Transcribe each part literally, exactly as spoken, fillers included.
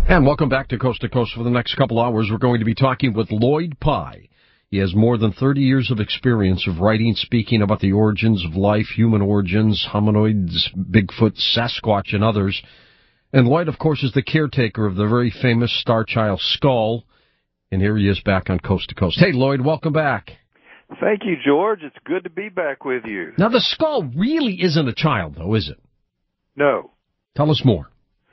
And welcome back to Coast to Coast. For the next couple hours, we're going to be talking with Lloyd Pye. He has more than thirty years of experience of writing, speaking about the origins of life, human origins, hominoids, Bigfoot, Sasquatch, and others. And Lloyd, of course, is the caretaker of the very famous Star Child skull. And here he is back on Coast to Coast. Hey, Lloyd, welcome back. Thank you, George. It's good to be back with you. Now, the skull really isn't a child, though, is it? No. Tell us more.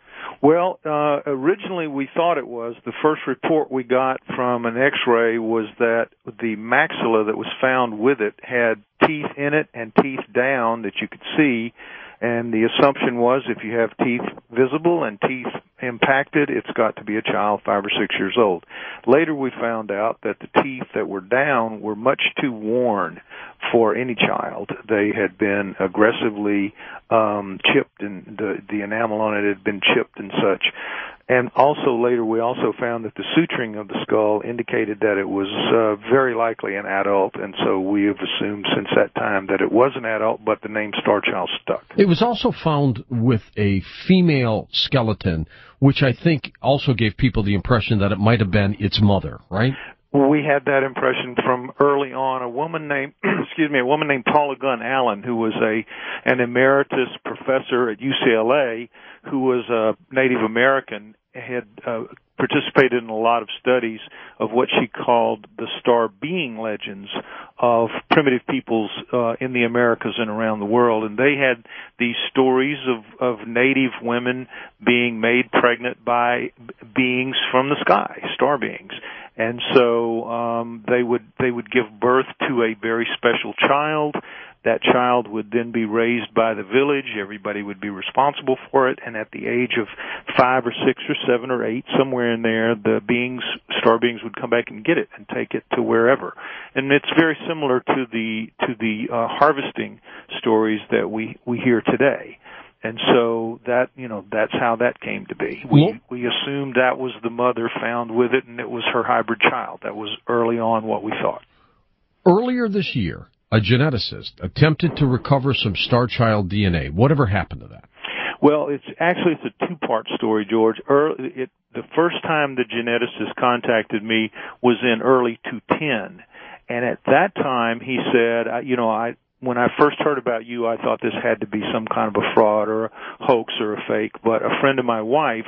Well, uh, originally we thought it was. The first report we got from an X-ray was that the maxilla that was found with it had teeth in it and teeth down that you could see, and the assumption was if you have teeth visible and teeth impacted, it's got to be a child five or six years old. Later we found out that the teeth that were down were much too worn for any child. They had been aggressively um, chipped, and the, the enamel on it had been chipped and such. And also later we also found that the suturing of the skull indicated that it was uh, very likely an adult, and so we have assumed since that time that it was an adult, but the name Star Child stuck. It was also found with a female skeleton, which I think also gave people the impression that it might have been its mother, right? We had that impression from early on. A woman named, excuse me, a woman named Paula Gunn Allen, who was a an emeritus professor at U C L A, who was a Native American, had uh, participated in a lot of studies of what she called the star being legends of primitive peoples uh, in the Americas and around the world. And they had these stories of, of Native women being made pregnant by beings from the sky, star beings. And so um, they would they would give birth to a very special child. That child would then be raised by the village. Everybody would be responsible for it. And at the age of five or six or seven or eight, somewhere in there, the beings, star beings, would come back and get it and take it to wherever. And it's very similar to the to the uh, harvesting stories that we we hear today. And so that, you know, that's how that came to be. We we assumed that was the mother found with it, and it was her hybrid child. That was early on what we thought. Earlier this year, a geneticist attempted to recover some Star Child D N A. Whatever happened to that? Well, it's actually it's a two-part story, George. Early, it, the first time the geneticist contacted me was in early two ten, and at that time he said, you know, I. When I first heard about you, I thought this had to be some kind of a fraud or a hoax or a fake. But a friend of my wife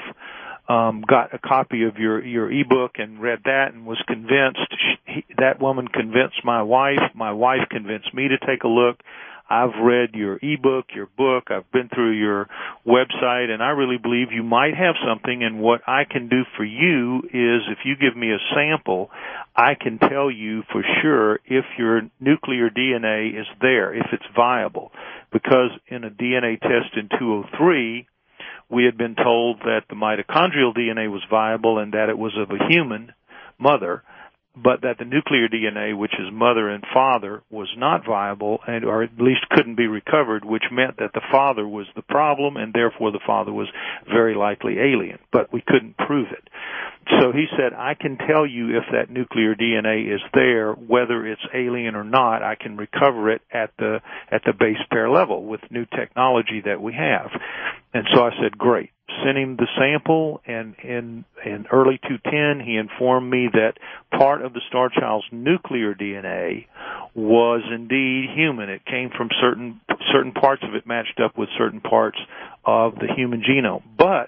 um, got a copy of your your ebook and read that and was convinced. She, he, that woman convinced my wife. My wife convinced me to take a look. I've read your ebook, your book. I've been through your website, and I really believe you might have something. And what I can do for you is, if you give me a sample, I can tell you for sure if your nuclear D N A is there, if it's viable. Because in a D N A test in two oh three, we had been told that the mitochondrial D N A was viable and that it was of a human mother, but that the nuclear D N A, which is mother and father, was not viable, and or at least couldn't be recovered, which meant that the father was the problem, and therefore the father was very likely alien. But we couldn't prove it. So he said, I can tell you if that nuclear D N A is there, whether it's alien or not. I can recover it at the at the base pair level with new technology that we have. And so I said, great. Sent him the sample, and in, in early two ten, he informed me that part of the Star Child's nuclear D N A was indeed human. It came from certain certain parts of it matched up with certain parts of the human genome, but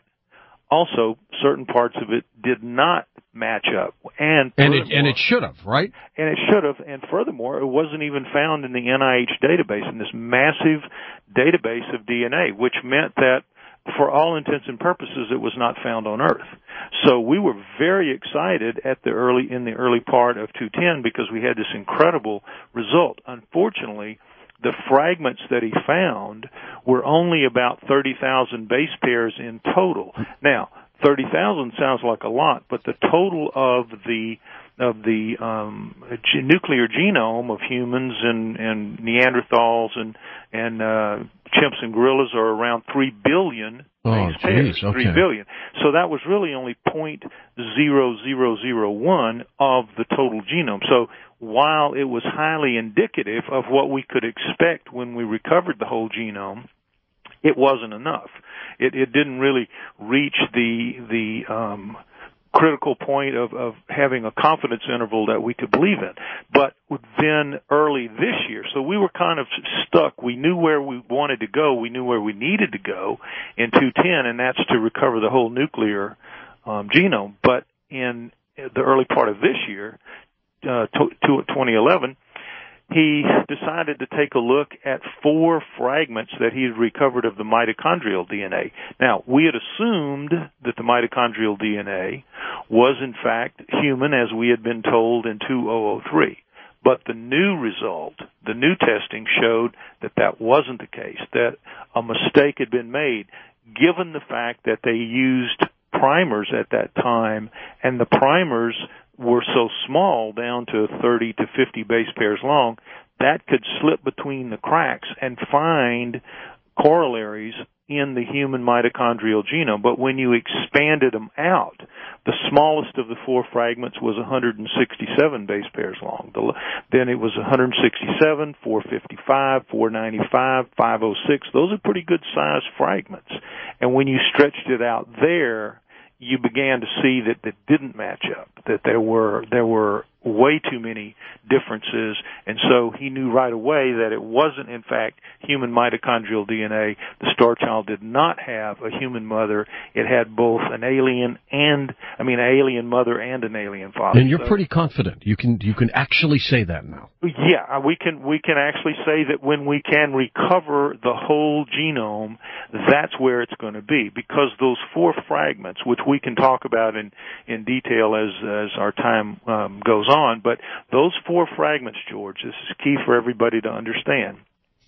also certain parts of it did not match up. And and it, and it should have, right? And it should have. And furthermore, it wasn't even found in the N I H database, in this massive database of D N A, which meant that for all intents and purposes, it was not found on Earth. So we were very excited at the early, in the early part of two ten because we had this incredible result. Unfortunately, the fragments that he found were only about thirty thousand base pairs in total. Now, thirty thousand sounds like a lot, but the total of the of the um, g- nuclear genome of humans and, and Neanderthals and and uh, chimps and gorillas are around three billion oh, base pairs. Geez, okay. Three billion. So that was really only point zero zero zero one of the total genome. So while it was highly indicative of what we could expect when we recovered the whole genome, it wasn't enough. It, it didn't really reach the the um, critical point of, of having a confidence interval that we could believe in. But then early this year, so we were kind of stuck. We knew where we wanted to go. We knew where we needed to go in two ten, and that's to recover the whole nuclear um, genome. But in the early part of this year, uh, to, to twenty eleven, he decided to take a look at four fragments that he had recovered of the mitochondrial D N A. Now, we had assumed that the mitochondrial D N A was, in fact, human, as we had been told in two thousand three. But the new result, the new testing, showed that that wasn't the case, that a mistake had been made, given the fact that they used primers at that time, and the primers were so small, down to thirty to fifty base pairs long, that could slip between the cracks and find corollaries in the human mitochondrial genome. But when you expanded them out, the smallest of the four fragments was one hundred sixty-seven base pairs long. The, then it was one hundred sixty-seven, four fifty-five, four ninety-five, five oh six. Those are pretty good sized fragments. And when you stretched it out there, you began to see that that didn't match up, that there were there were way too many differences, and so he knew right away that it wasn't, in fact, human mitochondrial D N A. The star child did not have a human mother. It had both an alien and, I mean, an alien mother and an alien father. And you're so, pretty confident. You can you can actually say that now. Yeah, we can we can actually say that when we can recover the whole genome, that's where it's going to be, because those four fragments, which we can talk about in in detail as as our time um, goes on. On, but those four fragments, George, this is key for everybody to understand.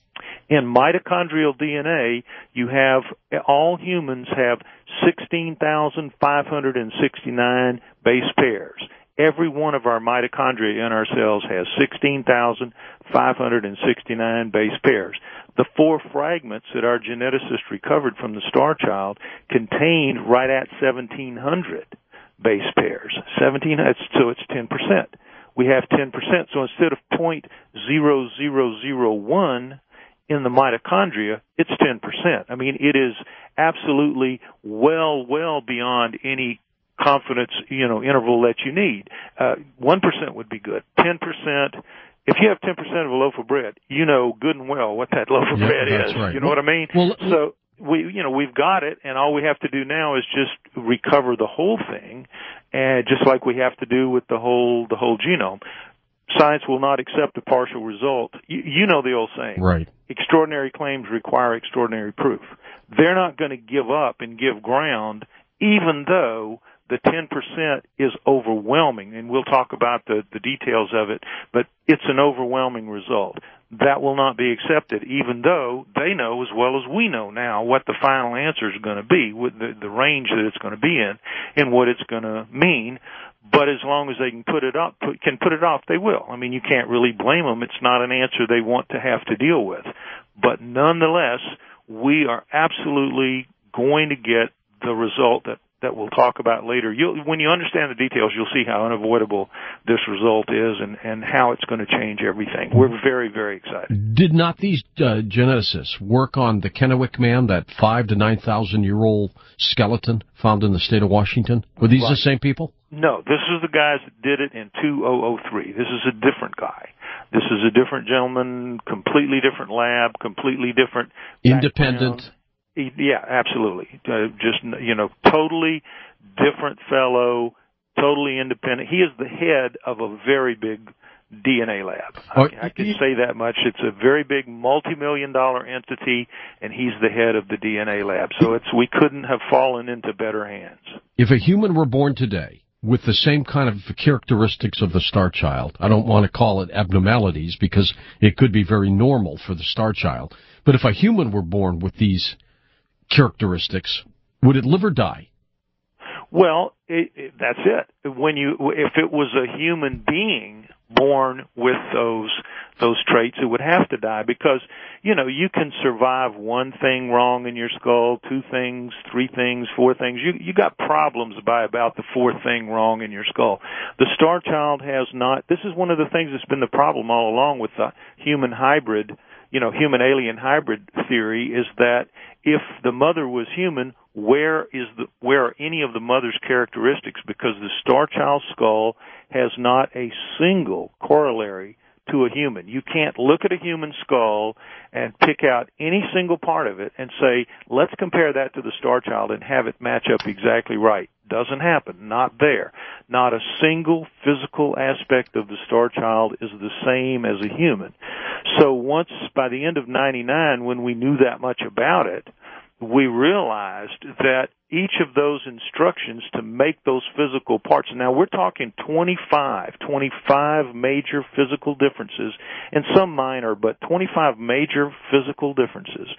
In mitochondrial D N A, you have, all humans have sixteen thousand five hundred sixty-nine base pairs. Every one of our mitochondria in our cells has sixteen thousand five hundred sixty-nine base pairs. The four fragments that our geneticist recovered from the star child contained right at seventeen hundred base pairs. seventeen, so it's ten percent. We have ten percent. So instead of zero point zero zero zero one in the mitochondria, it's ten percent. I mean, it is absolutely well, well beyond any confidence, you know, interval that you need. Uh, one percent would be good. ten percent, if you have ten percent of a loaf of bread, you know good and well what that loaf of yeah, bread that's is. Right. You know well, what I mean? Well, so, we, you know, we've got it, and all we have to do now is just recover the whole thing, and just like we have to do with the whole the whole genome. Science will not accept a partial result. You, you know the old saying, right? Extraordinary claims require extraordinary proof. They're not going to give up and give ground, even though the ten percent is overwhelming, and we'll talk about the, the details of it, but it's an overwhelming result. That will not be accepted, even though they know as well as we know now what the final answer is going to be, with the, the range that it's going to be in, and what it's going to mean. But as long as they can put it up, put, can put it off, they will. I mean, you can't really blame them. It's not an answer they want to have to deal with. But nonetheless, we are absolutely going to get the result that that we'll talk about later. You'll, when you understand the details, you'll see how unavoidable this result is, and, and how it's going to change everything. We're very, very excited. Did not these uh, geneticists work on the Kennewick man, that five to nine thousand year old skeleton found in the state of Washington? Were these right. the same people? No, this is the guys that did it in two thousand three. This is a different guy. This is a different gentleman, completely different lab, completely different independent. Background. Yeah, absolutely. Uh, just, you know, totally different fellow, totally independent. He is the head of a very big D N A lab. I, oh, I can say that much. It's a very big multi-million dollar entity, and he's the head of the D N A lab. So it's, we couldn't have fallen into better hands. If a human were born today with the same kind of characteristics of the star child, I don't want to call it abnormalities because it could be very normal for the star child, but if a human were born with these characteristics, would it live or die? Well, it, it, that's it. When you, if it was a human being born with those those traits, it would have to die, because, you know, you can survive one thing wrong in your skull, two things, three things, four things. You you got problems by about the fourth thing wrong in your skull. The star child has not. This is one of the things that's been the problem all along with the human hybrid, you know, human alien hybrid theory, is that if the mother was human, where is the where are any of the mother's characteristics? Because the star child skull has not a single corollary to a human. You can't look at a human skull and pick out any single part of it and say, let's compare that to the star child and have it match up exactly right. Doesn't happen. Not there. Not a single physical aspect of the star child is the same as a human. So once, by the end of ninety-nine, when we knew that much about it, we realized that each of those instructions to make those physical parts, now we're talking twenty-five, twenty-five major physical differences, and some minor, but twenty-five major physical differences.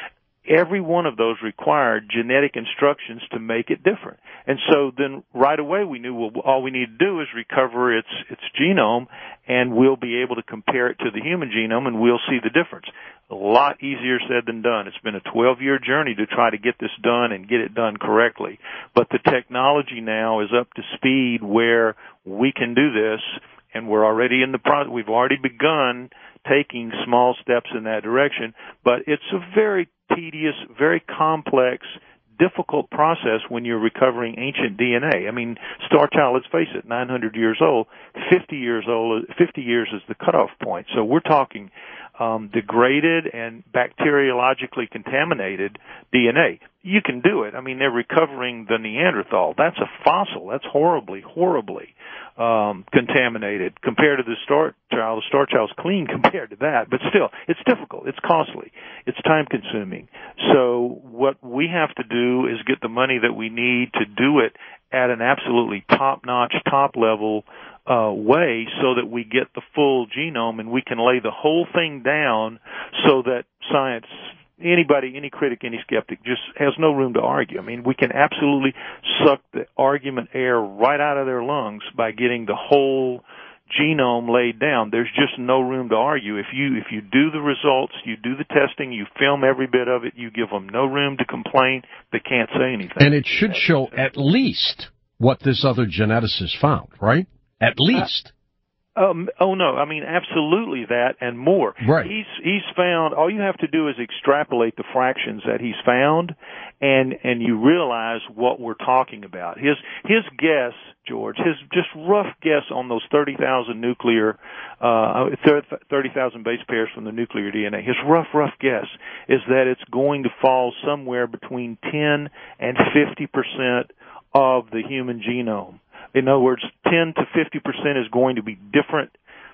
Every one of those required genetic instructions to make it different. And so then right away we knew, well, all we need to do is recover its its genome, and we'll be able to compare it to the human genome, and we'll see the difference. A lot easier said than done. It's been a twelve-year journey to try to get this done and get it done correctly. But the technology now is up to speed where we can do this, and we're already in the process. We've already begun taking small steps in that direction, but it's a very tedious, very complex, difficult process when you're recovering ancient D N A. I mean, star child, let's face it, nine hundred years old, fifty years old, fifty years is the cutoff point. So we're talking um, degraded and bacteriologically contaminated D N A. You can do it. I mean, they're recovering the Neanderthal. That's a fossil. That's horribly, horribly um, contaminated compared to the star child. The star child's clean compared to that, but still, it's difficult. It's costly. It's time-consuming. So what we have to do is get the money that we need to do it at an absolutely top-notch, top-level uh, way so that we get the full genome and we can lay the whole thing down so that science, anybody, any critic, any skeptic just has no room to argue. I mean, we can absolutely suck the argument air right out of their lungs by getting the whole genome laid down. There's just no room to argue. If you if you do the results, you do the testing, you film every bit of it, you give them no room to complain, they can't say anything. And it should show at least what this other geneticist found, right? At least. Uh, um, oh no, I mean absolutely that and more. Right. He's he's found. All you have to do is extrapolate the fractions that he's found, and and you realize what we're talking about. His his guess, George, his just rough guess on those thirty thousand nuclear, uh, thirty thousand base pairs from the nuclear D N A. His rough rough guess is that it's going to fall somewhere between ten and fifty percent of the human genome. In other words, ten to fifty percent is going to be different,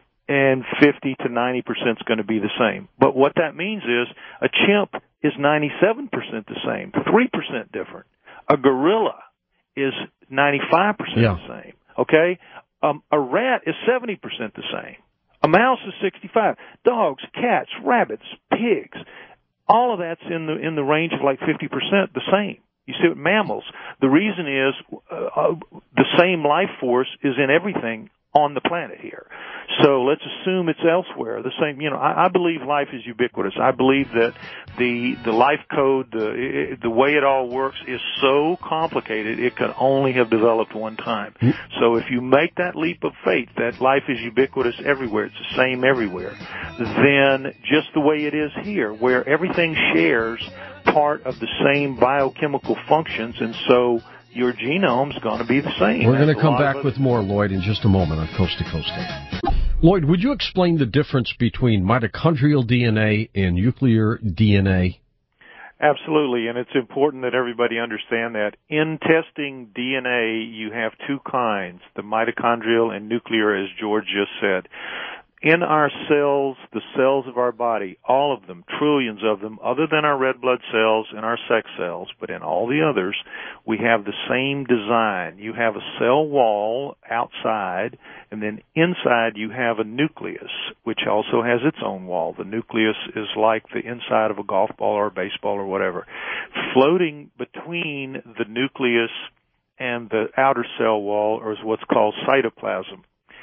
and fifty to ninety percent is going to be the same. But what that means is a chimp is ninety-seven percent the same, three percent different. A gorilla is ninety-five percent yeah. the same, okay? Um, a rat is seventy percent the same. A mouse is sixty-five. Dogs, cats, rabbits, pigs, all of that's in the in the range of like fifty percent the same. You see, mammals, the reason is uh, uh, the same life force is in everything on the planet here. So let's assume it's elsewhere. The same, you know, I, I believe life is ubiquitous. I believe that the the life code, the the way it all works is so complicated it can only have developed one time. So if you make that leap of faith that life is ubiquitous everywhere, it's the same everywhere, then just the way it is here, where everything shares part of the same biochemical functions, and so your genome's going to be the same. We're going to come back with more, Lloyd, in just a moment on Coast to Coast. Lloyd, would you explain the difference between mitochondrial D N A and nuclear D N A? Absolutely, and it's important that everybody understand that. In testing D N A, you have two kinds, the mitochondrial and nuclear, as George just said. In our cells, the cells of our body, all of them, trillions of them, other than our red blood cells and our sex cells, but in all the others, we have the same design. You have a cell wall outside, and then inside you have a nucleus, which also has its own wall. The nucleus is like the inside of a golf ball or a baseball or whatever. Floating between the nucleus and the outer cell wall is what's called cytoplasm.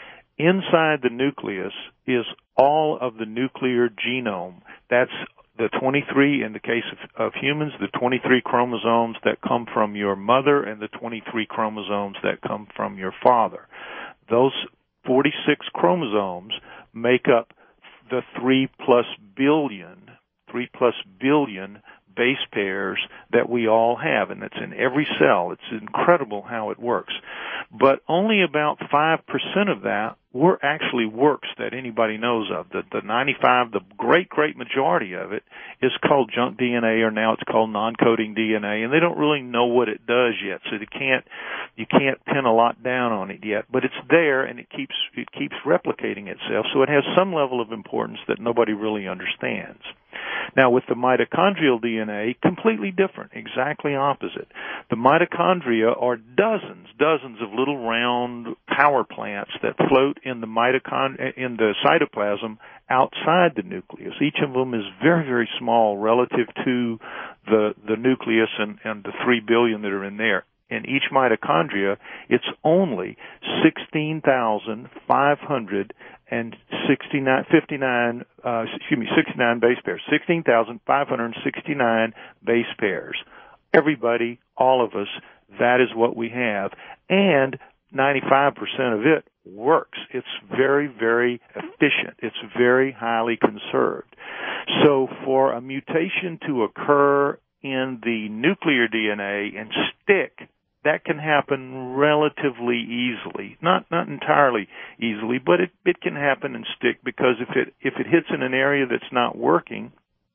Inside the nucleus is all of the nuclear genome. That's the twenty-three, in the case of, of humans, the twenty-three chromosomes that come from your mother and the twenty-three chromosomes that come from your father. Those forty-six chromosomes make up the three plus billion, three plus billion base pairs that we all have, and that's in every cell. It's incredible how it works. But only about five percent of that were actually works that anybody knows of. The, the ninety-five, the great, great majority of it is called junk D N A, or now it's called non-coding D N A, and they don't really know what it does yet, so they can't, you can't pin a lot down on it yet. But it's there, and it keeps, it keeps replicating itself, so it has some level of importance that nobody really understands. Now, with the mitochondrial D N A, completely different, exactly opposite. The mitochondria are dozens, dozens of little round power plants that float in the mitochond- in the cytoplasm outside the nucleus. Each of them is very, very small relative to the the nucleus and, and the three billion that are in there. In each mitochondria, it's only sixteen thousand five hundred sixty-nine, fifty-nine, uh, excuse me, sixty-nine base pairs. sixteen thousand five hundred sixty-nine base pairs. Everybody, all of us, that is what we have. And ninety-five percent of it works. It's very, very efficient. It's very highly conserved. So for a mutation to occur in the nuclear D N A and stick, that can happen relatively easily. Not not entirely easily, but it, it can happen and stick, because if it if it hits in an area that's not working,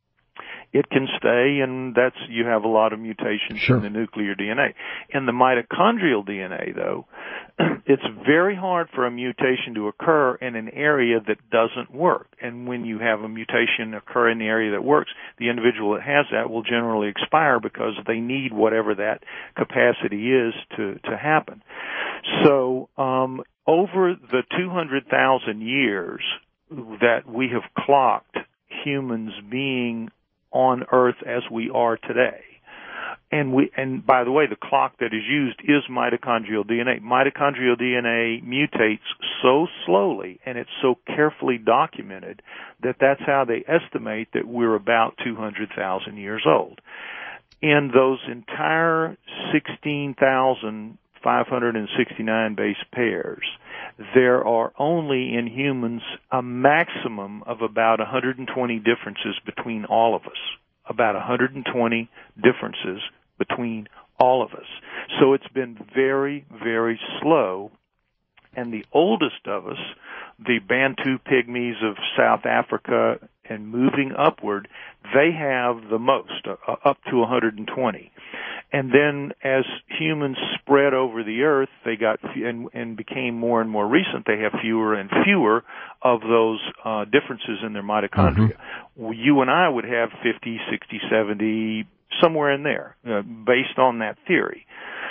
it can stay, and that's, you have a lot of mutations Sure. in the nuclear D N A. In the mitochondrial D N A, though, it's very hard for a mutation to occur in an area that doesn't work. And when you have a mutation occur in the area that works, the individual that has that will generally expire because they need whatever that capacity is to, to happen. So, um, over the two hundred thousand years that we have clocked humans being on Earth as we are today. And we, and by the way, the clock that is used is mitochondrial D N A. Mitochondrial D N A mutates so slowly, and it's so carefully documented, that that's how they estimate that we're about two hundred thousand years old. In those entire sixteen thousand five hundred sixty-nine base pairs, there are only in humans a maximum of about one hundred twenty differences between all of us. About one hundred twenty differences between all of us. So it's been very, very slow. And the oldest of us, the Bantu Pygmies of South Africa and moving upward, they have the most, uh, up to one hundred twenty. And then as humans spread over the earth, they got and, and became more and more recent, they have fewer and fewer of those uh, differences in their mitochondria. Mm-hmm. You and I would have fifty, sixty, seventy, somewhere in there, uh, based on that theory.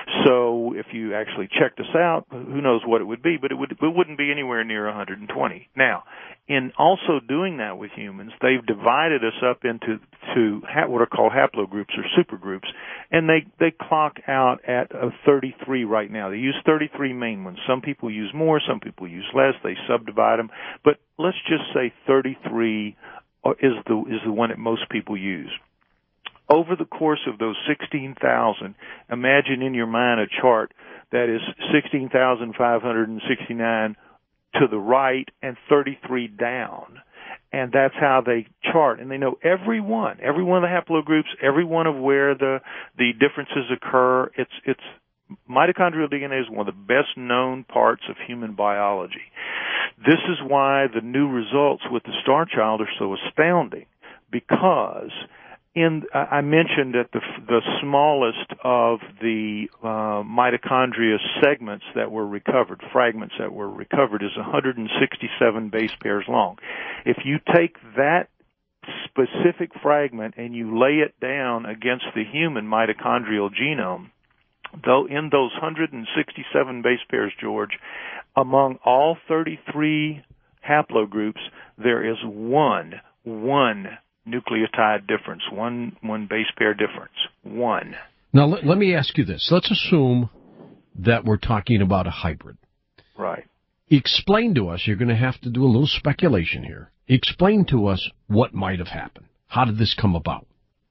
So if you actually checked us out, who knows what it would be, but it would it wouldn't be anywhere near one hundred twenty. Now, in also doing that with humans, they've divided us up into to ha- what are called haplogroups or supergroups, and they they clock out at a thirty-three right now. They use thirty-three main ones. Some people use more, some people use less. They subdivide them, but let's just say thirty-three is the is the one that most people use. Over the course of those sixteen thousand, imagine in your mind a chart that is sixteen thousand five hundred sixty-nine to the right and thirty-three down. And that's how they chart. And they know every one, every one of the haplogroups, every one of where the, the differences occur. It's, it's, mitochondrial D N A is one of the best known parts of human biology. This is why the new results with the Star Child are so astounding, because In, I mentioned that the, the smallest of the uh, mitochondria segments that were recovered, fragments that were recovered, is one hundred sixty-seven base pairs long. If you take that specific fragment and you lay it down against the human mitochondrial genome, though in those one hundred sixty-seven base pairs, George, among all thirty-three haplogroups, there is one, one nucleotide difference, one one base pair difference, one. Now, let, let me ask you this. Let's assume that we're talking about a hybrid. Right. Explain to us, you're going to have to do a little speculation here. Explain to us what might have happened. How did this come about?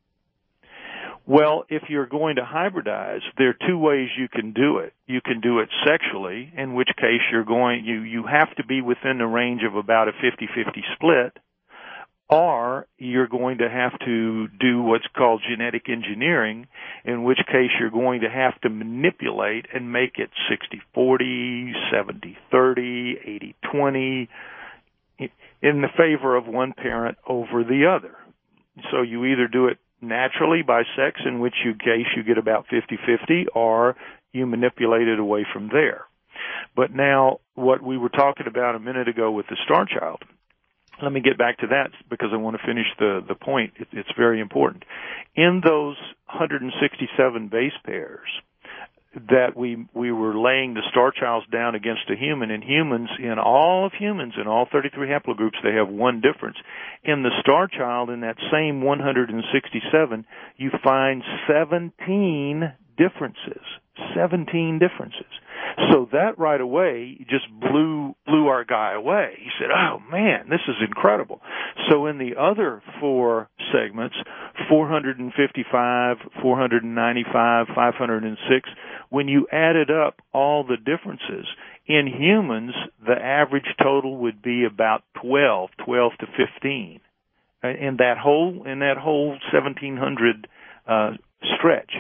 Well, if you're going to hybridize, there are two ways you can do it. You can do it sexually, in which case you're going, you, you have to be within the range of about a fifty-fifty split. or you're going to have to do what's called genetic engineering, in which case you're going to have to manipulate and make it sixty forty, seventy thirty, eighty twenty, in the favor of one parent over the other. So you either do it naturally by sex, in which you case you get about fifty fifty, or you manipulate it away from there. But now, what we were talking about a minute ago with the star child, let me get back to that because I want to finish the, the point. It, it's very important. In those one hundred sixty-seven base pairs that we we were laying the star childs down against a human, in humans, in all of humans, in all thirty-three haplogroups, they have one difference. In the star child, in that same one hundred sixty-seven, you find seventeen differences. seventeen differences. So that right away just blew blew our guy away. He said, oh, man, this is incredible. So in the other four segments, four hundred fifty-five, four hundred ninety-five, five hundred six, when you added up all the differences, in humans, the average total would be about twelve, twelve to fifteen. In that whole, in that whole seventeen hundred uh, stretch.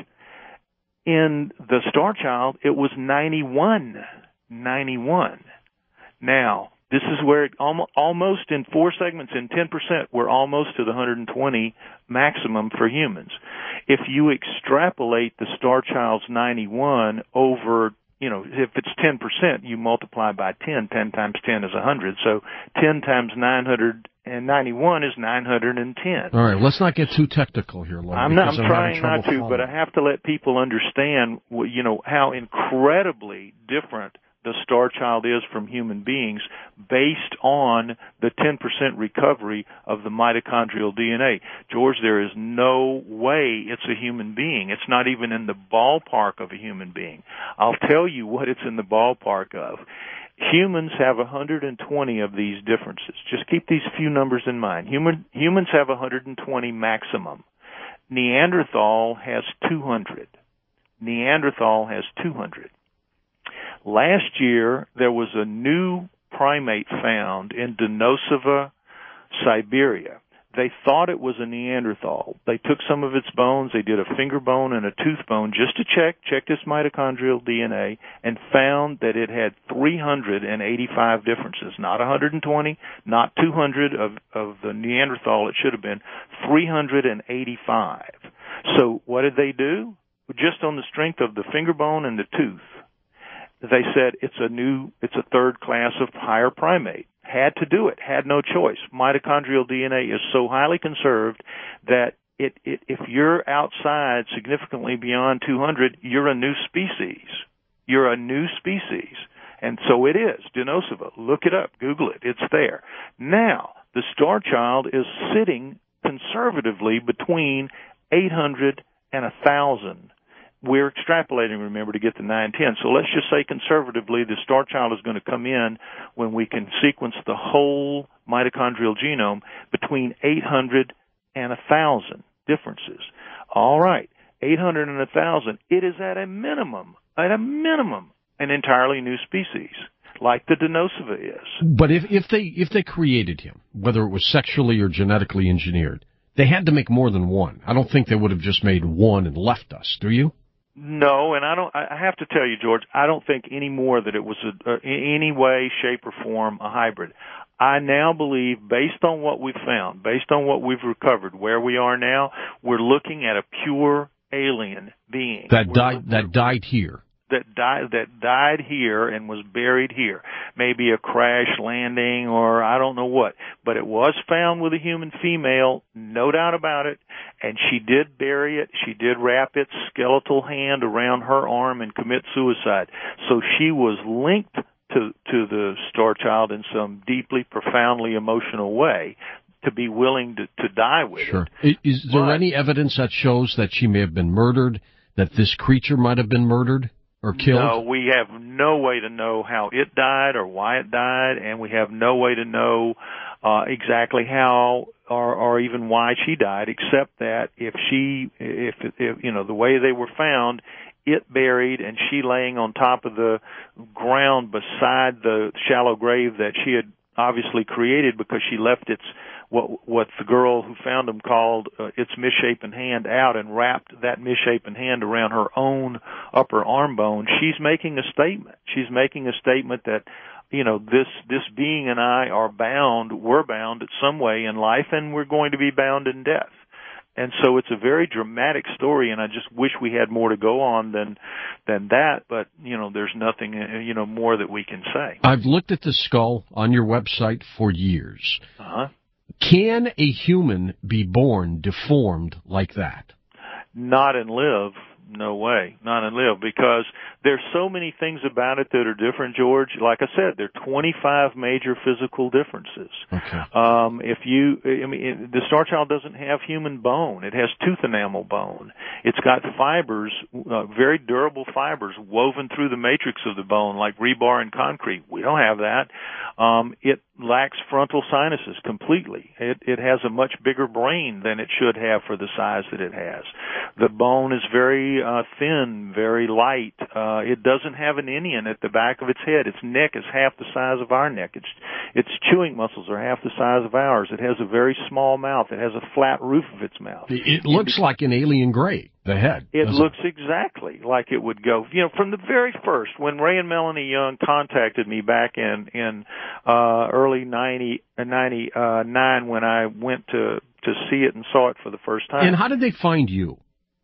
In the star child, it was ninety-one. ninety-one. Now, this is where it almost, almost in four segments, in ten percent, we're almost to the one hundred twenty maximum for humans. If you extrapolate the star child's ninety-one over, you know, if it's ten percent, you multiply by ten. ten times ten is one hundred. So ten times nine hundred ninety-one is nine hundred ten. All right, let's not get too technical here, Lloyd. I'm, not, I'm, I'm trying not to, following. but I have to let people understand, you know, how incredibly different the star child is from human beings based on the ten percent recovery of the mitochondrial D N A. George, there is no way it's a human being. It's not even in the ballpark of a human being. I'll tell you what it's in the ballpark of. Humans have one hundred twenty of these differences. Just keep these few numbers in mind. Human, humans have one hundred twenty maximum. Neanderthal has two hundred. Neanderthal has two hundred. Last year, there was a new primate found in Denosova, Siberia. They thought it was a Neanderthal. They took some of its bones, they did a finger bone and a tooth bone just to check, checked its mitochondrial D N A, and found that it had three hundred eighty-five differences. Not one hundred twenty, not two hundred of, of the Neanderthal it should have been, three hundred eighty-five. So what did they do? Just on the strength of the finger bone and the tooth, they said it's a new, it's a third class of higher primate. Had to do it, had no choice. Mitochondrial D N A is so highly conserved that it, it, if you're outside significantly beyond two hundred, you're a new species. You're a new species. And so it is, Denosova. Look it up, Google it, it's there. Now, the star child is sitting conservatively between eight hundred and one thousand. We're extrapolating, remember, to get to nine ten. So let's just say conservatively the star child is going to come in when we can sequence the whole mitochondrial genome between eight hundred and one thousand differences. All right, eight hundred and one thousand. It is at a minimum, at a minimum, an entirely new species, like the Denosova is. But if, if they if they created him, whether it was sexually or genetically engineered, they had to make more than one. I don't think they would have just made one and left us, do you? No, and I don't. I have to tell you, George, I don't think any more that it was a, uh, in any way, shape, or form a hybrid. I now believe, based on what we've found, based on what we've recovered, where we are now, we're looking at a pure alien being that we're, died. That died here. That died. That died here and was buried here. Maybe a crash landing, or I don't know what. But it was found with a human female, no doubt about it. And she did bury it. She did wrap its skeletal hand around her arm and commit suicide. So she was linked to to the star child in some deeply, profoundly emotional way to be willing to, to die with sure. it. Is there but, any evidence that shows that she may have been murdered, that this creature might have been murdered or killed? No, we have no way to know how it died or why it died, and we have no way to know uh, exactly how or, or even why she died, except that if she, if, if you know, the way they were found, it buried and she laying on top of the ground beside the shallow grave that she had obviously created because she left its what what the girl who found them called uh, its misshapen hand out and wrapped that misshapen hand around her own upper arm bone, she's making a statement. She's making a statement that, you know, this this being and I are bound, we're bound some way in life, and we're going to be bound in death. And so it's a very dramatic story, and I just wish we had more to go on than than that. But, you know, there's nothing, you know, more that we can say. I've looked at the skull on your website for years. Uh-huh. Can a human be born deformed like that? Not and live. No way. Not and live, because there's so many things about it that are different, George. Like I said, there are twenty-five major physical differences. Okay. Um, if you, I mean, it, the Star Child doesn't have human bone. It has tooth enamel bone. It's got fibers, uh, very durable fibers woven through the matrix of the bone, like rebar and concrete. We don't have that. Um, it lacks frontal sinuses completely. It, it has a much bigger brain than it should have for the size that it has. The bone is very uh, thin, very light. Uh, it doesn't have an inion at the back of its head. Its neck is half the size of our neck. Its its chewing muscles are half the size of ours. It has a very small mouth. It has a flat roof of its mouth. It looks it, like an alien gray, the head. It looks it? exactly like it would go. You know, from the very first, when Ray and Melanie Young contacted me back in in uh, early ninety, ninety-nine, when I went to to see it and saw it for the first time. And how did they find you?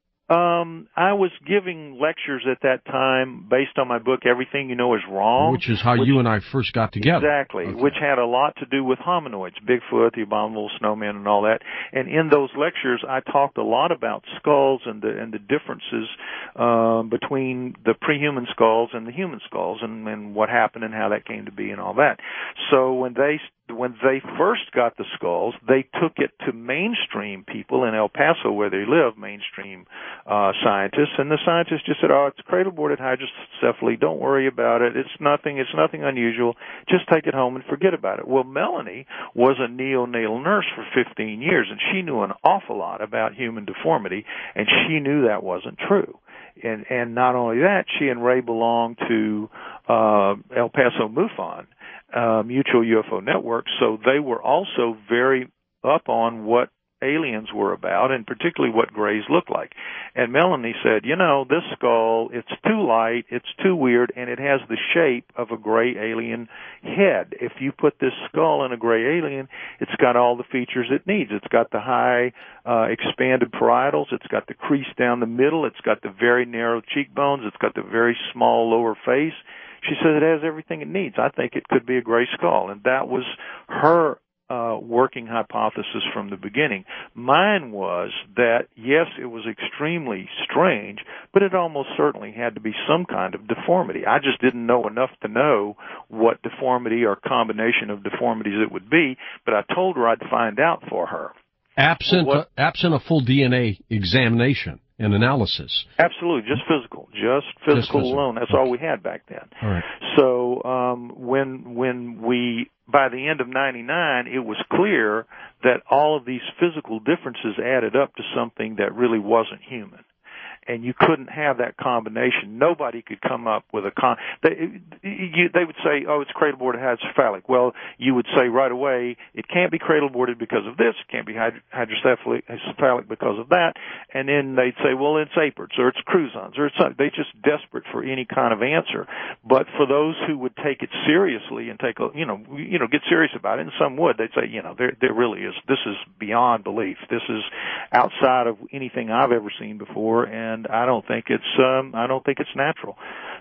Um, I was giving lectures at that time based on my book, Everything You Know Is Wrong. Which is how which, you and I first got together. Exactly, okay. Which had a lot to do with hominoids, Bigfoot, the abominable snowman, and all that. And in those lectures, I talked a lot about skulls and the and the differences uh, between the pre-human skulls and the human skulls, and, and what happened and how that came to be and all that. So when they When they first got the skulls, they took it to mainstream people in El Paso, where they live, mainstream uh, scientists, and the scientists just said, "Oh, it's cradle-boarded hydrocephaly. Don't worry about it. It's nothing. It's nothing unusual. Just take it home and forget about it." Well, Melanie was a neonatal nurse for fifteen years, and she knew an awful lot about human deformity, and she knew that wasn't true. And and not only that, she and Ray belonged to uh, El Paso MUFON. Uh, Mutual U F O Network, so they were also very up on what aliens were about, and particularly what grays look like. And Melanie said, you know, this skull, it's too light, it's too weird, and it has the shape of a gray alien head. If you put this skull in a gray alien, it's got all the features it needs. It's got the high uh, expanded parietals, it's got the crease down the middle, it's got the very narrow cheekbones, it's got the very small lower face. She said it has everything it needs. I think it could be a gray skull. And that was her uh, working hypothesis from the beginning. Mine was that, yes, it was extremely strange, but it almost certainly had to be some kind of deformity. I just didn't know enough to know what deformity or combination of deformities it would be, but I told her I'd find out for her. Absent, well, what, absent a full D N A examination and analysis. Absolutely, just physical, just physical, just physical. alone. That's okay. all we had back then. All right. So um, when when we, by the end of ninety-nine, it was clear that all of these physical differences added up to something that really wasn't human. And you couldn't have that combination. Nobody could come up with a con. They, you, they would say, "Oh, it's cradle-boarded hydrocephalic." Well, you would say right away, "It can't be cradle-boarded because of this. It can't be hydrocephalic because of that." And then they'd say, "Well, it's aprids or it's cruzons or it's something." They're just desperate for any kind of answer. But for those who would take it seriously and take a, you know, you know, get serious about it, and some would, they'd say, "You know, there, there really is. This is beyond belief. This is outside of anything I've ever seen before." And And I don't think it's um, I don't think it's natural.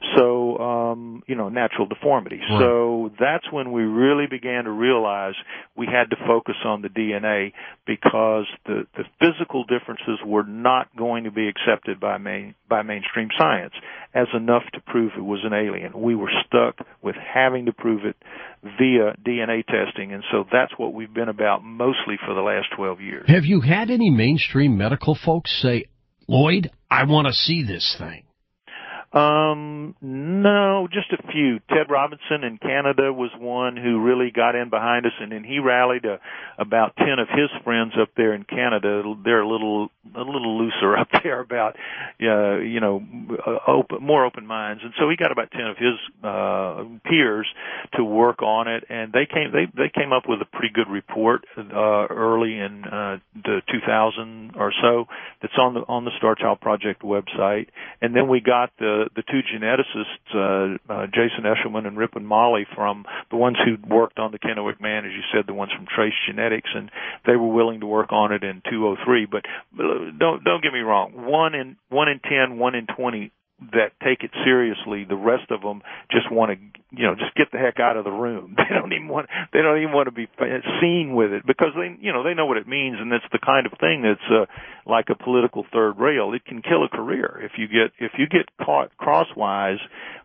So um, you know, natural deformity. Right. So that's when we really began to realize we had to focus on the D N A, because the, the physical differences were not going to be accepted by main by mainstream science as enough to prove it was an alien. We were stuck with having to prove it via D N A testing, and so that's what we've been about mostly for the last twelve years. Have you had any mainstream medical folks say, "Lloyd, I want to see this thing"? Um, no, no, just a few. Ted Robinson in Canada was one who really got in behind us, and then he rallied uh, about ten of his friends up there in Canada. They're a little a little looser up there about, uh, you know, open, more open minds, and so he got about ten of his uh, peers to work on it, and they came they they came up with a pretty good report uh, early in uh, the two thousand or so that's on the on the Star Child Project website, and then we got the the two geneticists, uh, uh, Jason Eshelman and Ripon Molly, from the ones who worked on the Kennewick Man, as you said, the ones from Trace Genetics, and they were willing to work on it in two oh three. But don't don't get me wrong, one in one in ten, one in twenty that take it seriously. The rest of them just want to, you know, just get the heck out of the room. They don't even want, they don't even want to be seen with it because they, you know, they know what it means, and it's the kind of thing that's uh, like a political third rail. It can kill a career if you get if you get caught crosswise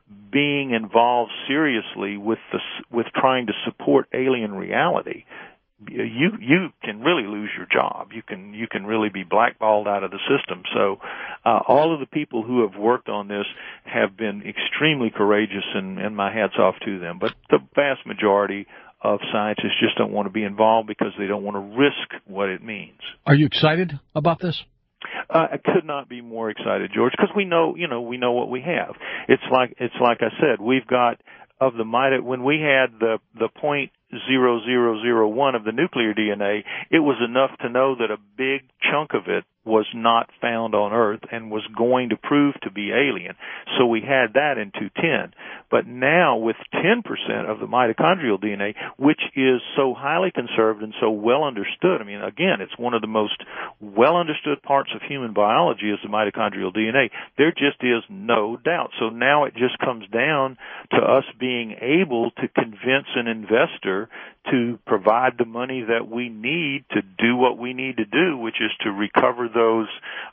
being involved seriously with the with trying to support alien reality. You you can really lose your job. You can you can really be blackballed out of the system. So, uh, all of the people who have worked on this have been extremely courageous, and, and my hat's off to them. But the vast majority of scientists just don't want to be involved because they don't want to risk what it means. Are you excited about this? Uh, I could not be more excited, George, because we know you know we know what we have. It's like it's like I said, we've got of the mito when we had the the point. zero zero zero one of the nuclear D N A, it was enough to know that a big chunk of it was not found on Earth and was going to prove to be alien. So we had that in two ten. But now with ten percent of the mitochondrial D N A, which is so highly conserved and so well understood, I mean, again, it's one of the most well understood parts of human biology is the mitochondrial D N A. There just is no doubt. So now it just comes down to us being able to convince an investor to provide the money that we need to do what we need to do, which is to recover those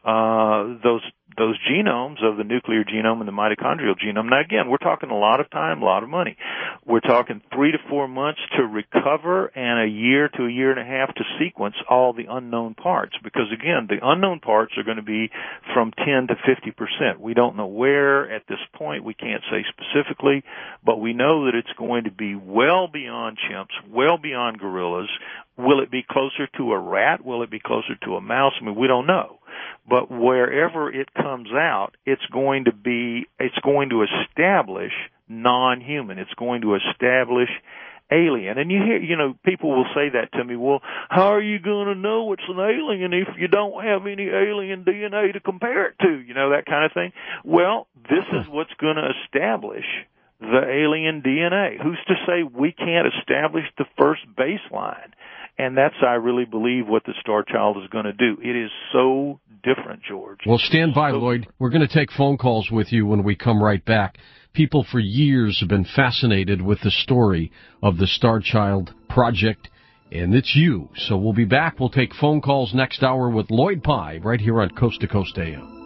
uh, those those genomes of the nuclear genome and the mitochondrial genome. Now, again, we're talking a lot of time, a lot of money. We're talking three to four months to recover and a year to a year and a half to sequence all the unknown parts, because, again, the unknown parts are going to be from ten to fifty percent. We don't know where at this point. We can't say specifically, but we know that it's going to be well beyond chimps, well beyond gorillas. Will it be closer to a rat? Will it be closer to a mouse? I mean, we don't know. But wherever it comes out, it's going to be, it's going to establish non-human. It's going to establish alien. And you hear, you know, people will say that to me, well, how are you going to know it's an alien if you don't have any alien D N A to compare it to? You know, that kind of thing. Well, this is what's going to establish the alien D N A. Who's to say we can't establish the first baseline? And that's, I really believe, what the Star Child is going to do. It is so different, George. Well, stand by, so Lloyd. We're going to take phone calls with you when we come right back. People for years have been fascinated with the story of the Star Child Project, and it's you. So we'll be back. We'll take phone calls next hour with Lloyd Pye right here on Coast to Coast A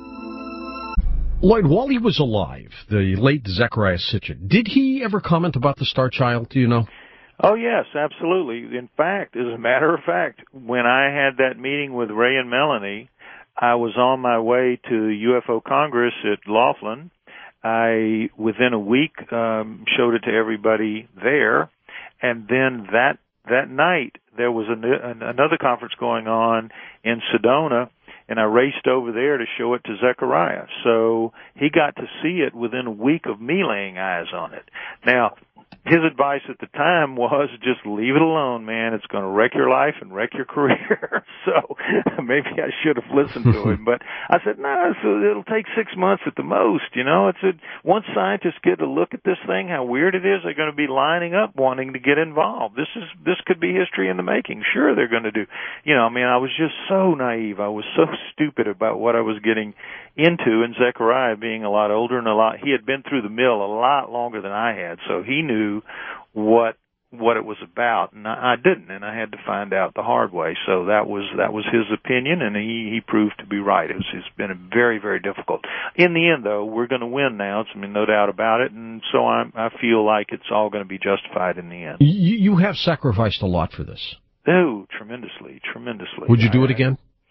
M. Lloyd, while he was alive, the late Zecharia Sitchin, did he ever comment about the Star Child? Do you know? Oh, yes, absolutely. In fact, as a matter of fact, when I had that meeting with Ray and Melanie, I was on my way to the U F O Congress at Laughlin. I, within a week, um, showed it to everybody there. And then that, that night, there was an, an, another conference going on in Sedona, and I raced over there to show it to Zecharia. So he got to see it within a week of me laying eyes on it. Now, his advice at the time was just leave it alone, man. It's going to wreck your life and wreck your career. So maybe I should have listened to him. But I said, no, so it'll take six months at the most. You know, it's a, once scientists get a look at this thing, how weird it is, they're going to be lining up wanting to get involved. This is, this could be history in the making. Sure, they're going to do. You know, I mean, I was just so naive. I was so stupid about what I was getting into, and Zecharia being a lot older and a lot, he had been through the mill a lot longer than I had, so he knew what what it was about, and I, I didn't, and I had to find out the hard way. So that was that was his opinion, and he he proved to be right. It was, it's been a very very difficult. In the end, though, we're going to win now. It's I mean no doubt about it, and so I I feel like it's all going to be justified in the end. You you have sacrificed a lot for this. Oh, tremendously, tremendously. Would you do I, it again?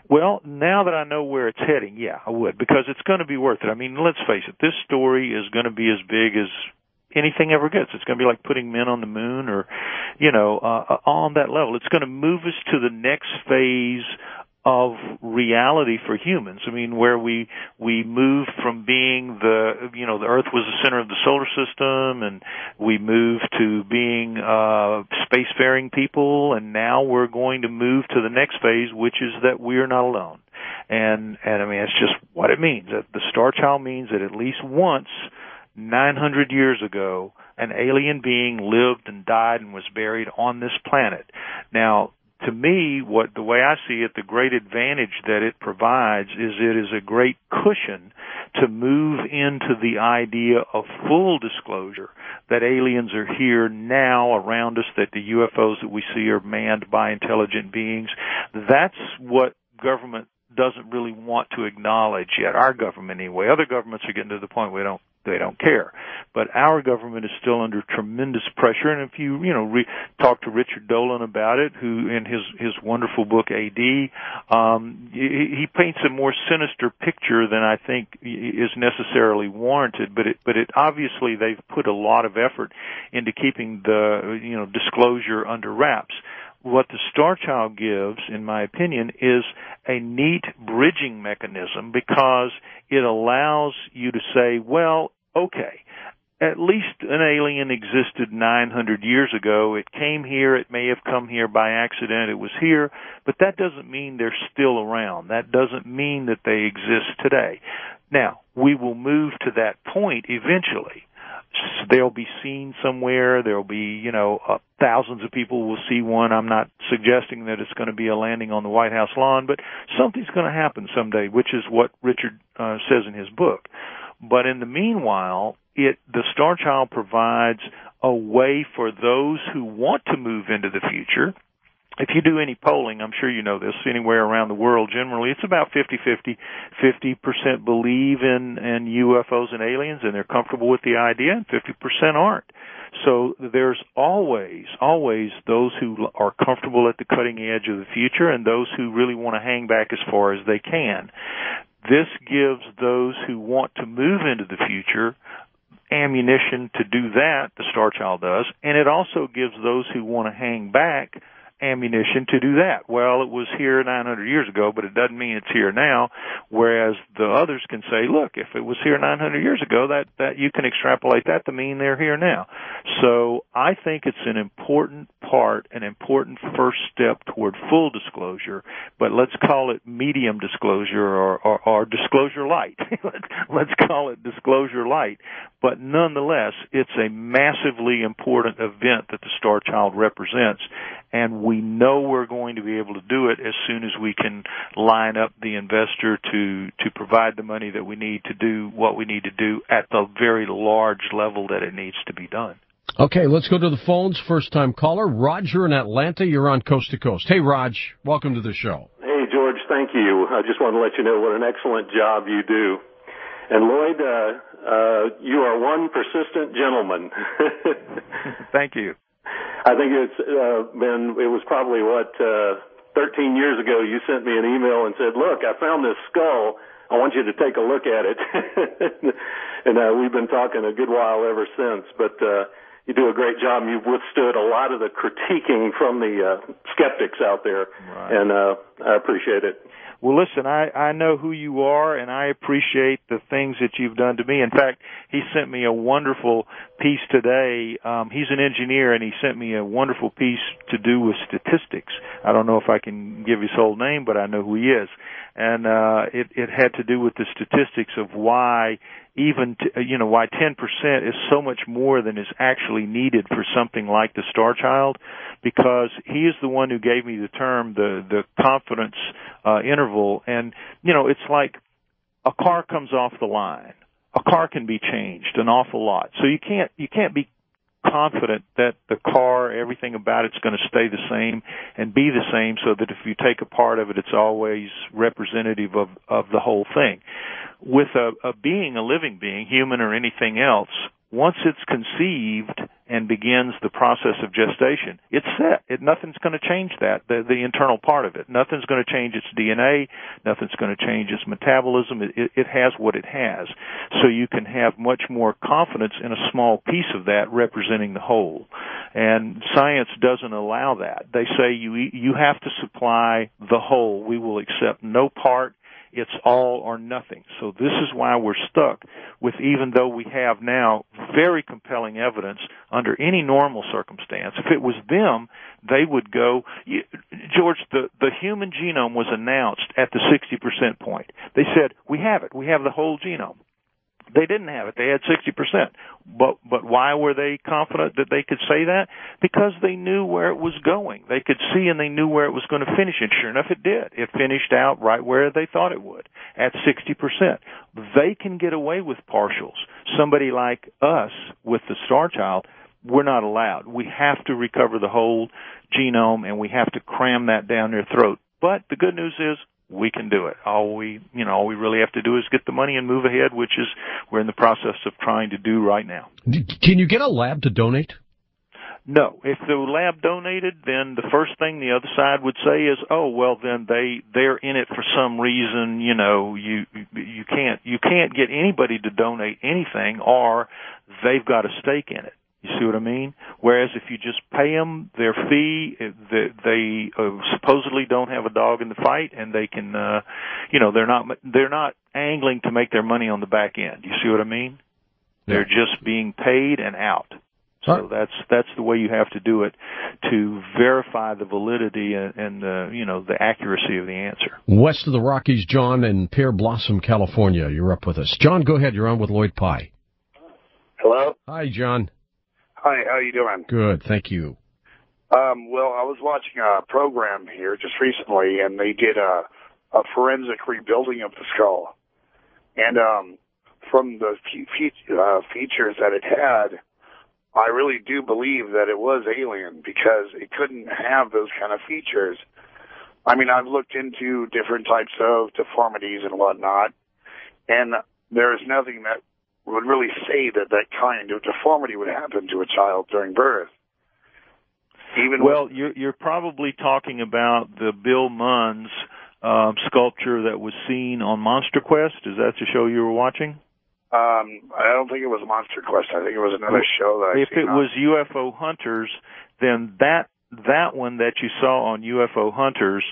Well, now that I know where it's heading, yeah, I would, because it's going to be worth it. I mean, let's face it, this story is going to be as big as anything ever gets. It's going to be like putting men on the moon or, you know, uh, on that level. It's going to move us to the next phase of reality for humans. I mean, where we we moved from being the, you know, the Earth was the center of the solar system, and we moved to being uh spacefaring people, and now we're going to move to the next phase, which is that we're not alone. And and I mean, it's just what it means. The Star Child means that at least once, nine hundred years ago, an alien being lived and died and was buried on this planet. Now, to me, what the way I see it, the great advantage that it provides is it is a great cushion to move into the idea of full disclosure, that aliens are here now around us, that the U F Os that we see are manned by intelligent beings. That's what government doesn't really want to acknowledge yet. Our government, anyway. Other governments are getting to the point where they don't they don't care. But our government is still under tremendous pressure. And if you, you know, re- talk to Richard Dolan about it, who in his, his wonderful book, A D, um, he, he paints a more sinister picture than I think is necessarily warranted. But it, but it obviously they've put a lot of effort into keeping the, you know, disclosure under wraps. What the Star Child gives, in my opinion, is a neat bridging mechanism, because it allows you to say, well, okay, at least an alien existed nine hundred years ago. It came here. It may have come here by accident. It was here. But that doesn't mean they're still around. That doesn't mean that they exist today. Now, we will move to that point eventually. They'll be seen somewhere. There'll be, you know, uh, thousands of people will see one. I'm not suggesting that it's going to be a landing on the White House lawn, but something's going to happen someday, which is what Richard uh, says in his book. But in the meanwhile, it the Star Child provides a way for those who want to move into the future. If you do any polling, I'm sure you know this, anywhere around the world, generally it's about fifty-fifty. fifty percent believe in, in U F Os and aliens, and they're comfortable with the idea, and fifty percent aren't. So there's always, always those who are comfortable at the cutting edge of the future and those who really want to hang back as far as they can. This gives those who want to move into the future ammunition to do that, the Star Child does, and it also gives those who want to hang back ammunition to do that. Well, it was here nine hundred years ago, but it doesn't mean it's here now, whereas the others can say, look, if it was here nine hundred years ago, that, that you can extrapolate that to mean they're here now. So I think it's an important part, an important first step toward full disclosure, but let's call it medium disclosure or, or, or disclosure light. Let's call it disclosure light. But nonetheless, it's a massively important event that the Star Child represents, and we know we're going to be able to do it as soon as we can line up the investor to, to provide the money that we need to do what we need to do at the very large level that it needs to be done. Okay, let's go to the phones. First-time caller, Roger in Atlanta. You're on Coast to Coast. Hey, Raj, welcome to the show. Hey, George, thank you. I just want to let you know what an excellent job you do. And Lloyd, uh, uh, you are one persistent gentleman. Thank you. I think it's uh, been, it was probably, what, uh, thirteen years ago you sent me an email and said, look, I found this skull. I want you to take a look at it. And uh, we've been talking a good while ever since. But uh, you do a great job. You've withstood a lot of the critiquing from the uh, skeptics out there. Right. And uh, I appreciate it. Well, listen, I, I know who you are, and I appreciate the things that you've done to me. In fact, he sent me a wonderful piece today. Um, he's an engineer, and he sent me a wonderful piece to do with statistics. I don't know if I can give his whole name, but I know who he is. And uh, it, it had to do with the statistics of why even, t- you know, why ten percent is so much more than is actually needed for something like the Star Child, because he is the one who gave me the term, the, the confidence uh, interval. And, you know, it's like a car comes off the line. A car can be changed an awful lot. So you can't, you can't be confident that the car, everything about it's going to stay the same and be the same, so that if you take a part of it, it's always representative of, of the whole thing. With a, a being, a living being, human or anything else, once it's conceived, and begins the process of gestation, it's set. It, nothing's going to change that, the, the internal part of it. Nothing's going to change its D N A. Nothing's going to change its metabolism. It, it, it has what it has. So you can have much more confidence in a small piece of that representing the whole. And science doesn't allow that. They say you you have to supply the whole. We will accept no part. It's all or nothing. So this is why we're stuck with, even though we have now very compelling evidence under any normal circumstance. If it was them, they would go, you, George, the, the human genome was announced at the sixty percent point. They said, we have it. We have the whole genome. They didn't have it. They had sixty percent. But but why were they confident that they could say that? Because they knew where it was going. They could see and they knew where it was going to finish. And sure enough, it did. It finished out right where they thought it would, at sixty percent. They can get away with partials. Somebody like us with the Star Child, we're not allowed. We have to recover the whole genome, and we have to cram that down their throat. But the good news is, we can do it. All we, you know, all we really have to do is get the money and move ahead, which is we're in the process of trying to do right now. Can you get a lab to donate? No. If the lab donated, then the first thing the other side would say is, "Oh, well, then they they're in it for some reason. You know, you you can't you can't get anybody to donate anything, or they've got a stake in it." You see what I mean? Whereas if you just pay them their fee, they uh, supposedly don't have a dog in the fight, and they can, uh, you know, they're not they're not angling to make their money on the back end. You see what I mean? Yeah. They're just being paid and out. So right. that's that's the way you have to do it to verify the validity and, and uh, you know, the accuracy of the answer. West of the Rockies, John in Pear Blossom, California. You're up with us, John. Go ahead. You're on with Lloyd Pye. Hello. Hi, John. Hi, how you doing? Good, thank you. Um, well, I was watching a program here just recently, and they did a, a forensic rebuilding of the skull. And um, from the fe- fe- uh, features that it had, I really do believe that it was alien, because it couldn't have those kind of features. I mean, I've looked into different types of deformities and whatnot, and there's nothing that would really say that that kind of deformity would happen to a child during birth. Even well, you're, you're probably talking about the Bill Munns uh, sculpture that was seen on Monster Quest. Is that the show you were watching? Um, I don't think it was Monster Quest. I think it was another show that I If seen it on. was U F O Hunters, then that that one that you saw on U F O Hunters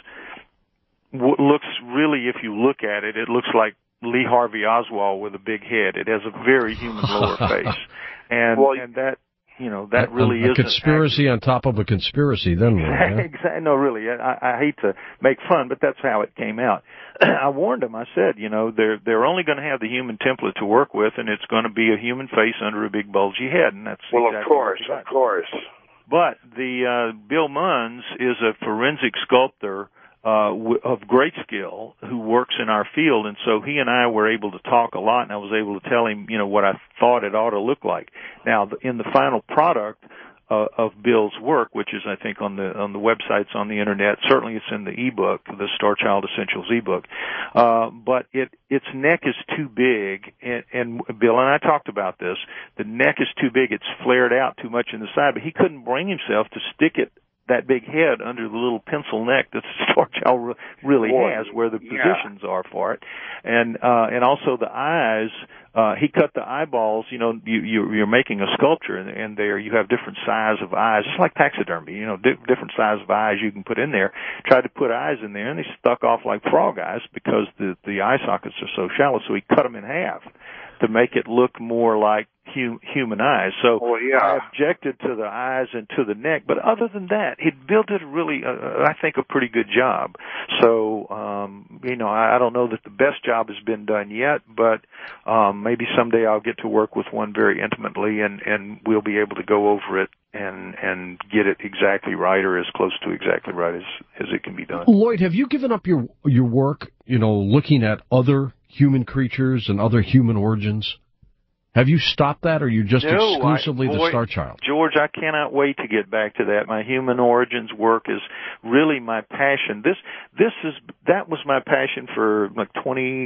w- looks really, if you look at it, it looks like Lee Harvey Oswald with a big head. It has a very human lower face, and well, and that you know that really is a conspiracy on top of a conspiracy. Then exactly. Yeah? No, really, I, I hate to make fun, but that's how it came out. I warned them. I said, you know, they're they're only going to have the human template to work with, and it's going to be a human face under a big bulgy head, and that's well, exactly of course, what of course. But the uh, Bill Munns is a forensic sculptor Uh, w- of great skill who works in our field, and so he and I were able to talk a lot, and I was able to tell him, you know, what I thought it ought to look like. Now, in the final product uh, of Bill's work, which is, I think, on the on the websites on the internet, certainly it's in the ebook, the Star Child Essentials ebook, uh, but it its neck is too big, and, and Bill and I talked about this. The neck is too big; it's flared out too much in the side, but he couldn't bring himself to stick it, that big head, under the little pencil neck that the Star Child really Boy, has, where the yeah. positions are for it, and uh, and also the eyes. Uh, he cut the eyeballs. You know, you, you you're making a sculpture, and, and there you have different size of eyes, just like taxidermy. You know, di- different size of eyes you can put in there. Tried to put eyes in there, and they stuck off like frog eyes because the the eye sockets are so shallow. So he cut them in half to make it look more like hu- human eyes. So well, yeah. I objected to the eyes and to the neck, but other than that, he built it really, uh, I think, a pretty good job. So, um, you know, I, I don't know that the best job has been done yet, but um, maybe someday I'll get to work with one very intimately, and, and we'll be able to go over it and and get it exactly right, or as close to exactly right as, as it can be done. Lloyd, have you given up your your work, you know, looking at other human creatures and other human origins? Have you stopped that, or are you just no, exclusively I, boy, the Star Child? George, I cannot wait to get back to that. My human origins work is really my passion. This this is that was my passion for like twenty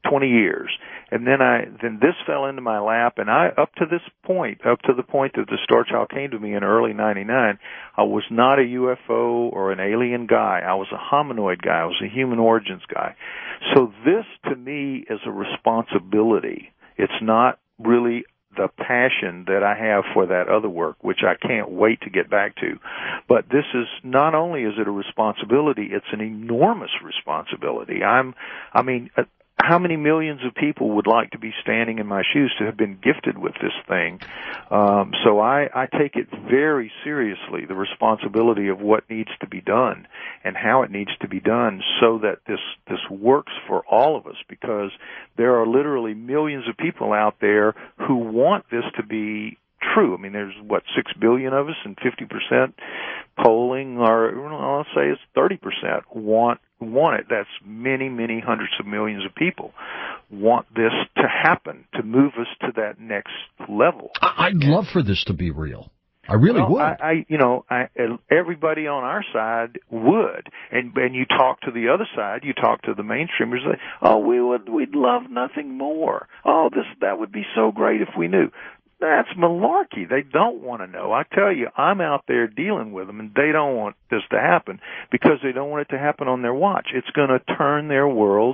twenty years. And then I, then this fell into my lap, and I, up to this point, up to the point that the Star Child came to me in early ninety-nine, I was not a U F O or an alien guy. I was a hominoid guy. I was a human origins guy. So this, to me, is a responsibility. It's not really the passion that I have for that other work, which I can't wait to get back to. But this is, not only is it a responsibility, it's an enormous responsibility. I'm, I mean, uh, how many millions of people would like to be standing in my shoes to have been gifted with this thing? Um, so I, I take it very seriously, the responsibility of what needs to be done and how it needs to be done so that this, this works for all of us, because there are literally millions of people out there who want this to be true. I mean, there's, what, six billion of us, and fifty percent polling, or well, I'll say it's thirty percent want want it. That's many, many hundreds of millions of people want this to happen, to move us to that next level. I'd love for this to be real. I really well, would. I, I, you know, I, everybody on our side would, and and you talk to the other side, you talk to the mainstreamers. They, oh, we would, we'd love nothing more. Oh, this, that would be so great if we knew. That's malarkey. They don't want to know. I tell you, I'm out there dealing with them, and they don't want this to happen because they don't want it to happen on their watch. It's going to turn their worlds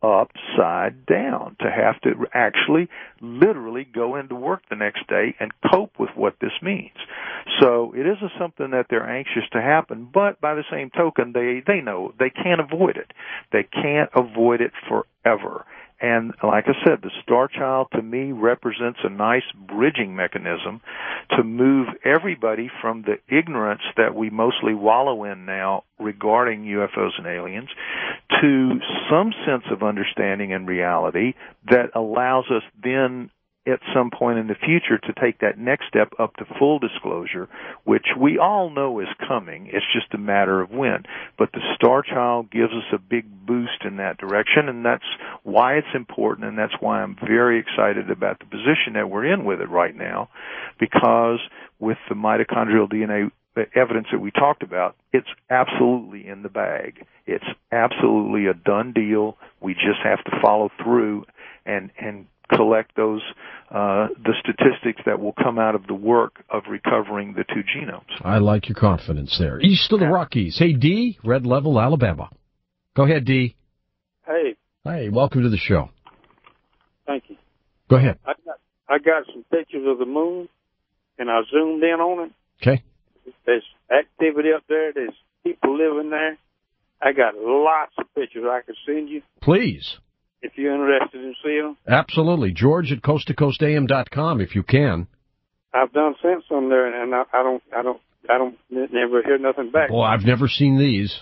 upside down to have to actually literally go into work the next day and cope with what this means. So it isn't something that they're anxious to happen, but by the same token, they, they know they can't avoid it. They can't avoid it forever. And like I said, the Star Child to me represents a nice bridging mechanism to move everybody from the ignorance that we mostly wallow in now regarding U F Os and aliens to some sense of understanding and reality that allows us then at some point in the future to take that next step up to full disclosure, which we all know is coming. It's just a matter of when. But the Star Child gives us a big boost in that direction, and that's why it's important, and that's why I'm very excited about the position that we're in with it right now, because with the mitochondrial D N A the evidence that we talked about, it's absolutely in the bag. It's absolutely a done deal. We just have to follow through and, and collect those uh, the statistics that will come out of the work of recovering the two genomes. I like your confidence there. East of the Rockies. Hey, D, Red Level, Alabama. Go ahead, D. Hey. Hey, welcome to the show. Thank you. Go ahead. I got, I got some pictures of the moon, and I zoomed in on it. Okay. There's activity up there. There's people living there. I got lots of pictures I could send you. Please. If you're interested in seeing them. Absolutely. George at coast to coast a m dot com if you can. I've done sent some there, and I, I don't, I don't, I don't never hear nothing back. Well, I've never seen these.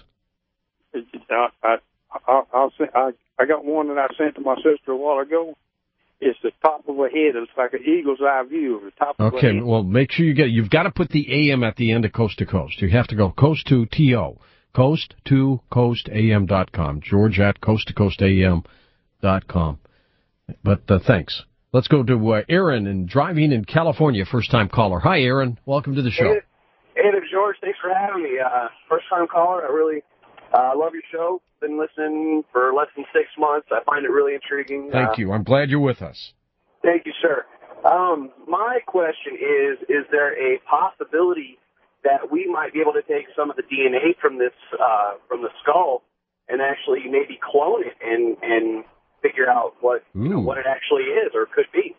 I, I, I, I'll send, I, I got one that I sent to my sister a while ago. It's the top of her head. It's like an eagle's eye view of the top of okay, her head. Well, make sure you get it. You've got to put the A M at the end of Coast to Coast. You have to go Coast to T O. Coast to coast a m dot com. George at coast to coast a m dot com. But uh, thanks. Let's go to uh, Aaron in driving in California, first-time caller. Hi, Aaron. Welcome to the show. Hey, hey there, George. Thanks for having me. Uh, first-time caller. I really uh, love your show. Been listening for less than six months. I find it really intriguing. Thank uh, you. I'm glad you're with us. Thank you, sir. Um, my question is, is there a possibility that we might be able to take some of the D N A from this, uh, from the skull and actually maybe clone it and, and figure out what, you know, what it actually is or could be?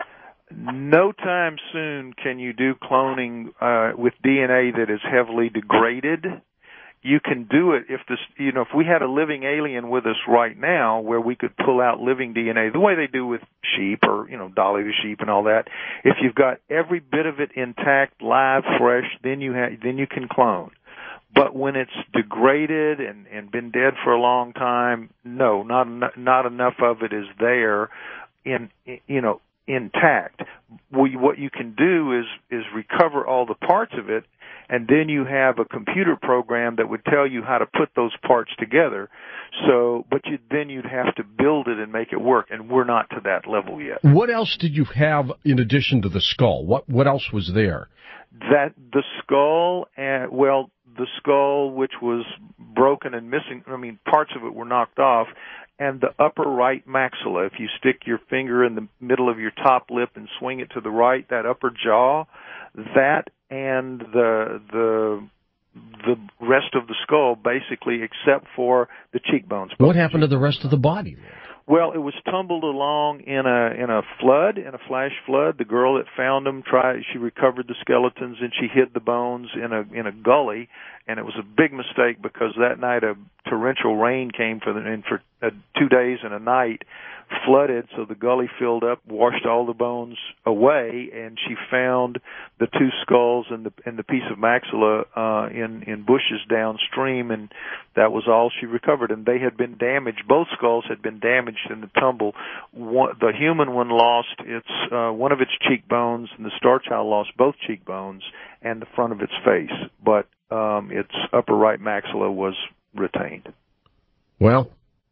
No time soon can you do cloning uh, with D N A that is heavily degraded. You can do it if this, you know, if we had a living alien with us right now where we could pull out living D N A, the way they do with sheep or, you know, Dolly the sheep and all that. If you've got every bit of it intact, live, fresh, then you ha- then you can clone. But when it's degraded and, and been dead for a long time, no, not not enough of it is there in, you know, intact. We, what you can do is is recover all the parts of it, and then you have a computer program that would tell you how to put those parts together. So, but you, then you'd have to build it and make it work, and we're not to that level yet. What else did you have in addition to the skull? What what else was there? That the skull, and well, the skull which was broken and missing. I mean, parts of it were knocked off, and the upper right maxilla. If you stick your finger in the middle of your top lip and swing it to the right, that upper jaw, that and the the the rest of the skull, basically, except for the cheekbones. What happened to the rest of the body? Well, it was tumbled along in a in a flood, in a flash flood. The girl that found them tried. She recovered the skeletons and she hid the bones in a in a gully. And it was a big mistake because that night a torrential rain came for the and for uh, two days and a night, flooded, so the gully filled up, washed all the bones away, and she found the two skulls and the and the piece of maxilla uh, in in bushes downstream, and that was all she recovered. And they had been damaged. Both skulls had been damaged in the tumble. One, the human one lost its uh, one of its cheekbones, and the Star Child lost both cheekbones and the front of its face, but um, its upper right maxilla was retained. Well,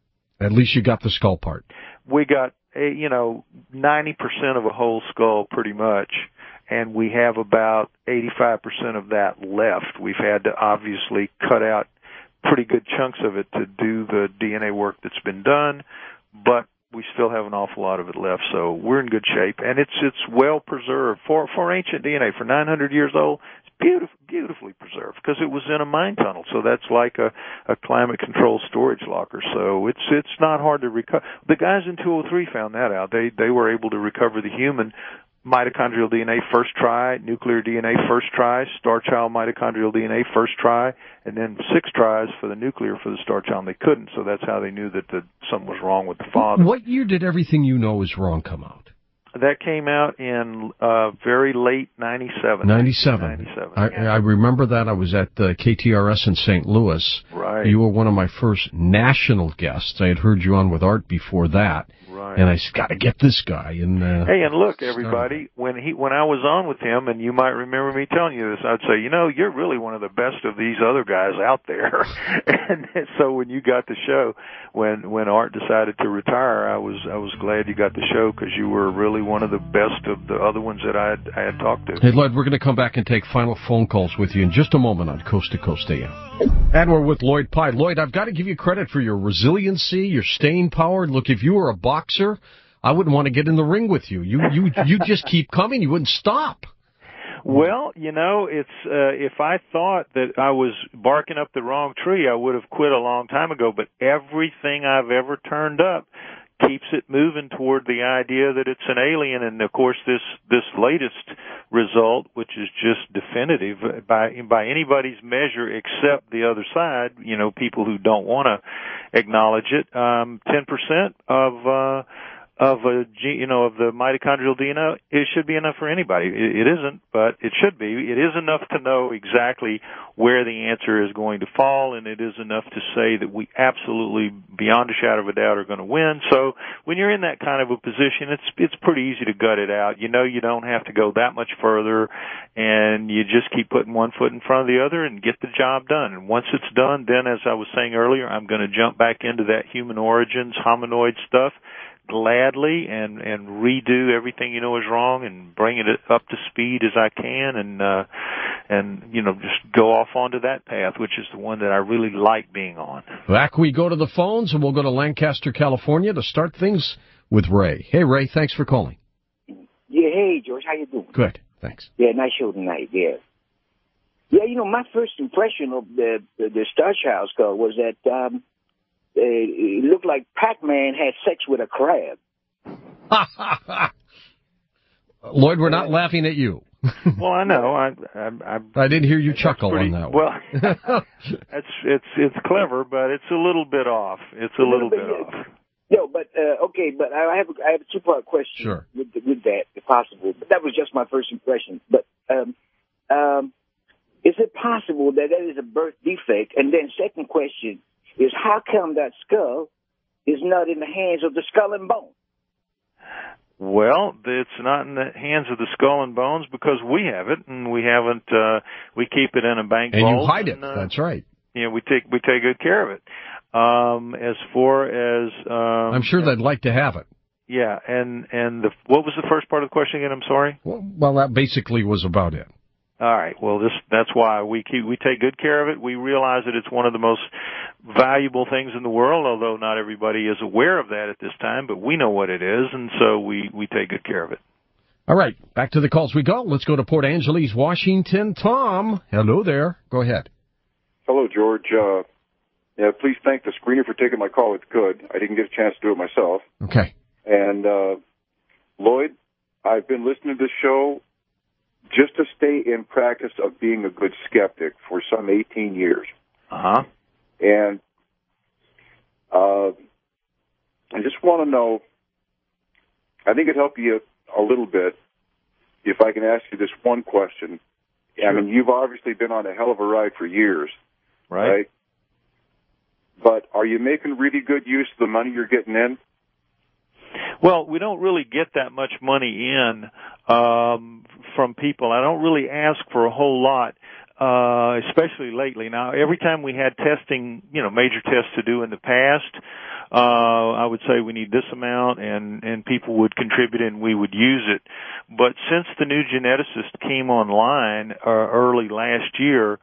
at least you got the skull part. We got, a, you know, ninety percent of a whole skull pretty much, and we have about eighty-five percent of that left. We've had to obviously cut out pretty good chunks of it to do the D N A work that's been done, but we still have an awful lot of it left, so we're in good shape. And it's it's well preserved. For for ancient D N A, for nine hundred years old, it's beautiful, beautifully preserved because it was in a mine tunnel, so that's like a, a climate-controlled storage locker. So it's it's not hard to recover. The guys in two oh three found that out. They they were able to recover the human mitochondrial D N A first try, nuclear D N A first try, Star Child mitochondrial D N A first try, and then six tries for the nuclear for the Star Child, and they couldn't, so that's how they knew that the, something was wrong with the father. What year did Everything You Know Is Wrong come out? That came out in uh very late ninety-seven. ninety-seven. ninety-seven. I, Yeah. I remember that. I was at uh, K T R S in Saint Louis. Right. You were one of my first national guests. I had heard you on with Art before that. Right. And I said, got to get this guy. And uh, hey, and look, everybody, when he when I was on with him, and you might remember me telling you this, I'd say, you know, you're really one of the best of these other guys out there. And so when you got the show, when when Art decided to retire, I was I was glad you got the show because you were really one of the best of the other ones that I had, I had talked to. Hey, Lloyd, we're going to come back and take final phone calls with you in just a moment on Coast to Coast A M. And we're with Lloyd Pye. Lloyd, I've got to give you credit for your resiliency, your staying power. Look, if you were a boxer, I wouldn't want to get in the ring with you. You you you just keep coming. You wouldn't stop. Well, you know, it's uh, if I thought that I was barking up the wrong tree, I would have quit a long time ago. But everything I've ever turned up keeps it moving toward the idea that it's an alien. And of course, this this latest result, which is just definitive by by anybody's measure except the other side, you know, people who don't want to acknowledge it, um, ten percent of uh, of a you know of the mitochondrial D N A, it should be enough for anybody. It, it isn't, but it should be. It is enough to know exactly where the answer is going to fall, and it is enough to say that we absolutely, beyond a shadow of a doubt, are going to win. So when you're in that kind of a position, it's it's pretty easy to gut it out. You know you don't have to go that much further, and you just keep putting one foot in front of the other and get the job done. And once it's done, then, as I was saying earlier, I'm going to jump back into that human origins, hominoid stuff, gladly, and and redo everything you know is wrong and bring it up to speed as I can, and uh and you know just go off onto that path, which is the one that I really like being on. Back we go to the phones, and we'll go to Lancaster, California to start things with Ray. Hey, Ray, thanks for calling. Yeah, hey, George, how you doing? Good, thanks. Yeah, nice show tonight, yeah. Yeah, you know, my first impression of the the, the Star Child skull was that um it looked like Pac-Man had sex with a crab. Lloyd, we're not laughing at you. Well, I know. I I, I, I didn't hear you chuckle pretty, on that one. Well, it's it's it's clever, but it's a little bit off. It's a, a little, little bit, bit off. No, but uh, okay, but I have a, I have a two-part question sure. with with that, if possible. But that was just my first impression. But um, um, is it possible that that is a birth defect? And then second question is, how come that skull is not in the hands of the Skull and Bones? Well, it's not in the hands of the Skull and Bones because we have it, and we haven't. Uh, we keep it in a bank and vault. And you hide and, it. Uh, That's right. Yeah, you know, we take we take good care of it. Um, as far as um, I'm sure they'd like to have it. Yeah, and and the what was the first part of the question again? I'm sorry. Well, well that basically was about it. All right. Well, this that's why we keep we take good care of it. We realize that it's one of the most valuable things in the world, although not everybody is aware of that at this time, but we know what it is, and so we, we take good care of it. All right. Back to the calls we go. Let's go to Port Angeles, Washington. Tom, hello there. Go ahead. Hello, George. Uh, yeah, please thank the screener for taking my call. It's good. I didn't get a chance to do it myself. Okay. And, uh, Lloyd, I've been listening to this show just to stay in practice of being a good skeptic for some eighteen years. Uh-huh. And uh, I just want to know, I think it'd help you a little bit if I can ask you this one question. Sure. I mean, you've obviously been on a hell of a ride for years. Right. Right? But are you making really good use of the money you're getting in? Well, we don't really get that much money in um, from people. I don't really ask for a whole lot, uh, especially lately. Now, every time we had testing, you know, major tests to do in the past, uh, I would say we need this amount, and, and people would contribute and we would use it. But since the new geneticist came online uh, early last year,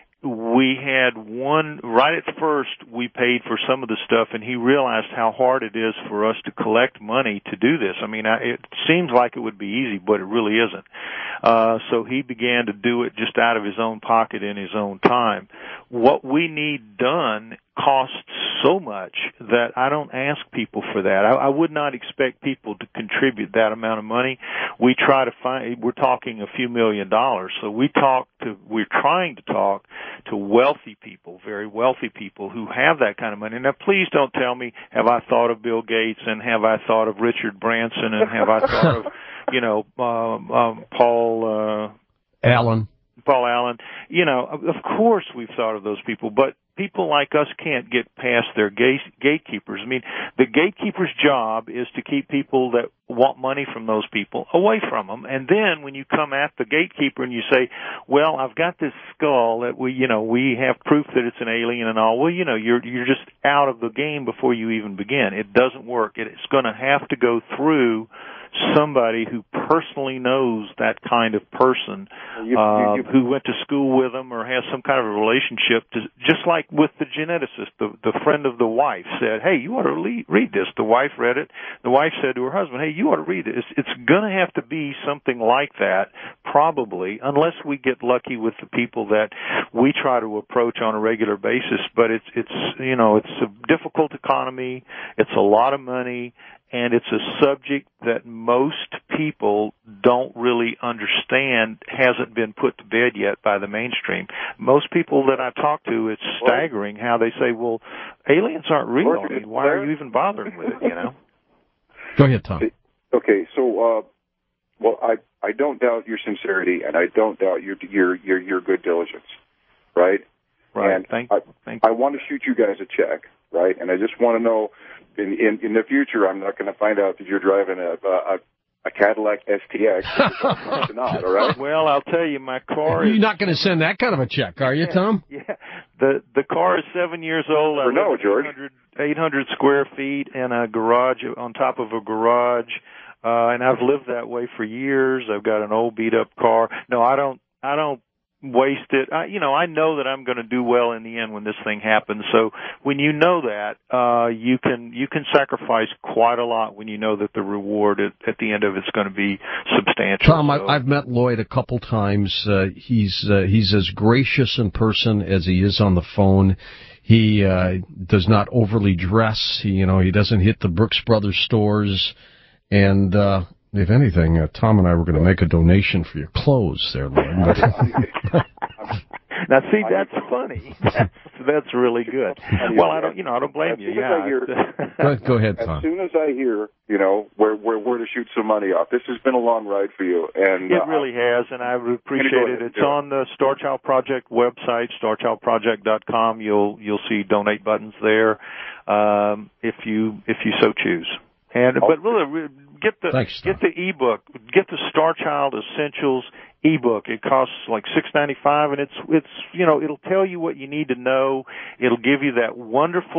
we had one, right at first, we paid for some of the stuff, and he realized how hard it is for us to collect money to do this. I mean, I, it seems like it would be easy, but it really isn't. Uh, so he began to do it just out of his own pocket in his own time. What we need done costs so much that I don't ask people for that. I, I would not expect people to contribute that amount of money. We try to find, we're talking a few million dollars. So we talk to, we're trying to talk to wealthy people, very wealthy people who have that kind of money. Now, please don't tell me, have I thought of Bill Gates and have I thought of Richard Branson and have I thought of, you know, um, um, Paul, uh, Allen. Paul Allen. You know, of course we've thought of those people, but people like us can't get past their gate, gatekeepers. I mean, the gatekeeper's job is to keep people that want money from those people away from them. And then when you come at the gatekeeper and you say, well, I've got this skull that we, you know, we have proof that it's an alien and all. Well, you know, you're, you're just out of the game before you even begin. It doesn't work. It's going to have to go through somebody who personally knows that kind of person, you, uh, you, you, who went to school with them or has some kind of a relationship, to, just like with the geneticist. The, the friend of the wife said, hey, you ought to le- read this. The wife read it. The wife said to her husband, hey, you ought to read it. It's, it's going to have to be something like that, probably, unless we get lucky with the people that we try to approach on a regular basis. But it's, it's, you know, it's a difficult economy. It's a lot of money. And it's a subject that most people don't really understand, hasn't been put to bed yet by the mainstream. Most people that I talk to, it's staggering how they say, well, aliens aren't real. I mean, why are you even bothering with it, you know? Go ahead, Tom. Okay, so, uh, well, I, I don't doubt your sincerity, and I don't doubt your, your, your, your good diligence, right? Right. And thank, I, thank I want to shoot you guys a check, right? And I just want to know, in, in, in the future, I'm not going to find out that you're driving a, a, a Cadillac S T X. Not, all right? Well, I'll tell you, my car is... You're not going to send that kind of a check, are you, Tom? Yeah. The the car is seven years old. I no, live George. eight hundred square feet in a garage, on top of a garage, uh, and I've lived that way for years. I've got an old beat-up car. No, I don't, I don't waste it. I, you know, I know that I'm going to do well in the end when this thing happens. So when you know that, uh, you can, you can sacrifice quite a lot when you know that the reward at, at the end of it's going to be substantial. Tom, so. I've met Lloyd a couple times. Uh, he's, uh, he's as gracious in person as he is on the phone. He, uh, does not overly dress. He, you know, he doesn't hit the Brooks Brothers stores. And, uh, if anything, uh, Tom and I were going to make a donation for your clothes there, Lloyd. Now, see, that's funny. That's, that's really good. Well, I don't, you know, I don't blame you. Yeah. Hear, go, go ahead, Tom. As soon as I hear, you know, where where where to shoot some money off, this has been a long ride for you, and it uh, really has, and I appreciate it. It's on the Star Child Project website, star child project dot com. You'll you'll see donate buttons there, um, if you if you so choose. And but really, get the Thanks, get the ebook, get the Star Child Essentials ebook. It costs like six ninety-five, and it's it's you know it'll tell you what you need to know. It'll give you that wonderful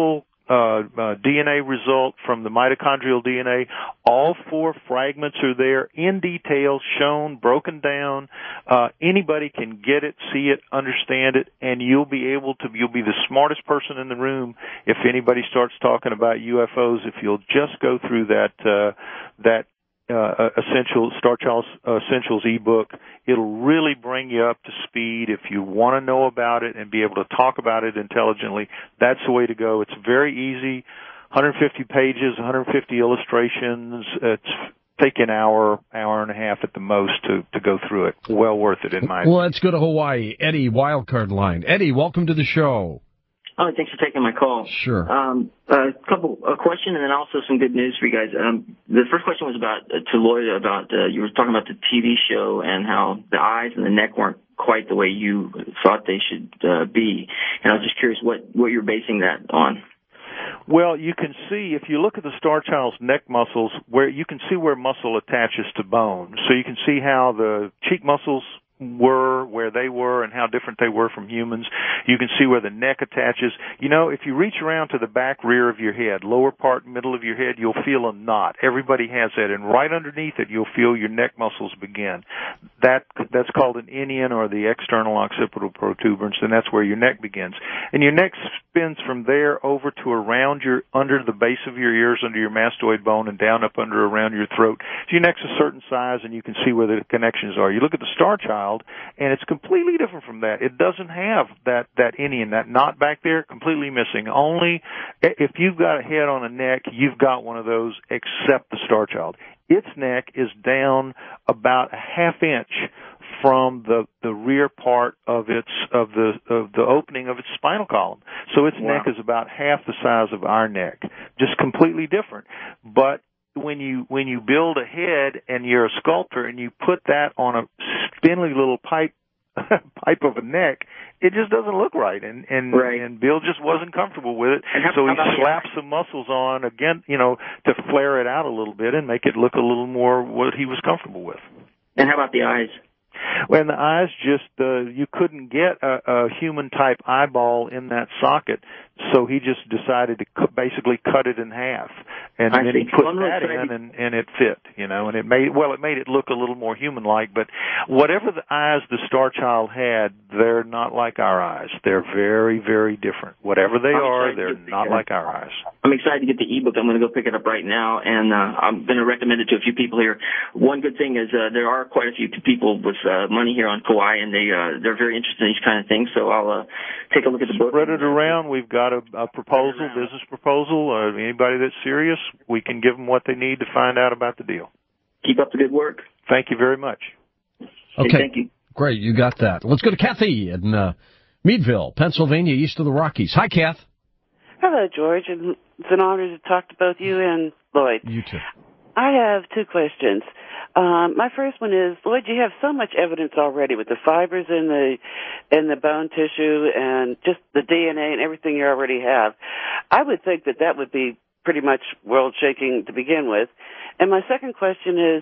uh, uh, D N A result from the mitochondrial D N A. All four fragments are there in detail, shown, broken down. Uh, anybody can get it, see it, understand it, and you'll be able to, you'll be the smartest person in the room if anybody starts talking about U F Os, if you'll just go through that, uh, that Uh, essential Star Child uh, Essentials ebook. It'll really bring you up to speed. If you want to know about it and be able to talk about it intelligently, that's the way to go. It's very easy. one hundred fifty pages, one hundred fifty illustrations. It's take an hour, hour and a half at the most to, to go through it. Well worth it in my opinion. Well, let's go to Hawaii. Eddie, wildcard line. Eddie, welcome to the show. Oh, thanks for taking my call. Sure. Um, a couple, a question and then also some good news for you guys. Um, the first question was about, uh, to Lloyd, about, uh, you were talking about the T V show and how the eyes and the neck weren't quite the way you thought they should, uh, be. And I was just curious what, what you're basing that on. Well, you can see, if you look at the Star Child's neck muscles, where you can see where muscle attaches to bone. So you can see how the cheek muscles were, where they were, and how different they were from humans. You can see where the neck attaches. You know, if you reach around to the back rear of your head, lower part, middle of your head, you'll feel a knot. Everybody has that, and right underneath it, you'll feel your neck muscles begin. That that's called an inion, or the external occipital protuberance, and that's where your neck begins. And your neck spins from there over to around your, under the base of your ears, under your mastoid bone, and down up under around your throat. So your neck's a certain size, and you can see where the connections are. You look at the Star Child, and it's completely different from that. It doesn't have that, that inion, that knot back there, completely missing. Only if you've got a head on a neck, you've got one of those, except the Star Child. Its neck is down about a half inch from the, the rear part of its, of the, of the opening of its spinal column. So its wow. neck is about half the size of our neck. Just completely different. But when you when you build a head and you're a sculptor and you put that on a spindly little pipe pipe of a neck, it just doesn't look right. And and, right. and Bill just wasn't comfortable with it, how, so he how slapped some muscles on again, you know, to flare it out a little bit and make it look a little more what he was comfortable with. And how about the eyes? Well, the eyes just, uh, you couldn't get a, a human-type eyeball in that socket, so he just decided to cu- basically cut it in half. And I then see. he put well, that in, and, and it fit, you know, and it made, well, it made it look a little more human-like, but whatever the eyes the Star Child had, they're not like our eyes. They're very, very different. Whatever they I'm are, they're not the, like our eyes. I'm excited to get the ebook. I'm going to go pick it up right now, and uh, I'm going to recommend it to a few people here. One good thing is uh, there are quite a few people with uh, money here on Kauai, and they, uh, they're very interested in these kind of things, so I'll uh, take a look at the book. Spread it around. We've got a, a proposal, business proposal. Uh, anybody that's serious, we can give them what they need to find out about the deal. Keep up the good work. Thank you very much. Okay. Hey, thank you. Great, you got that. Let's go to Kathy in uh, Meadville, Pennsylvania, east of the Rockies. Hi, Kath. Hello, George. It's an honor to talk to both you and Lloyd. You too. I have two questions. Um, my first one is, Lloyd, you have so much evidence already with the fibers in the in the bone tissue and just the D N A and everything you already have. I would think that that would be pretty much world-shaking to begin with. And my second question is,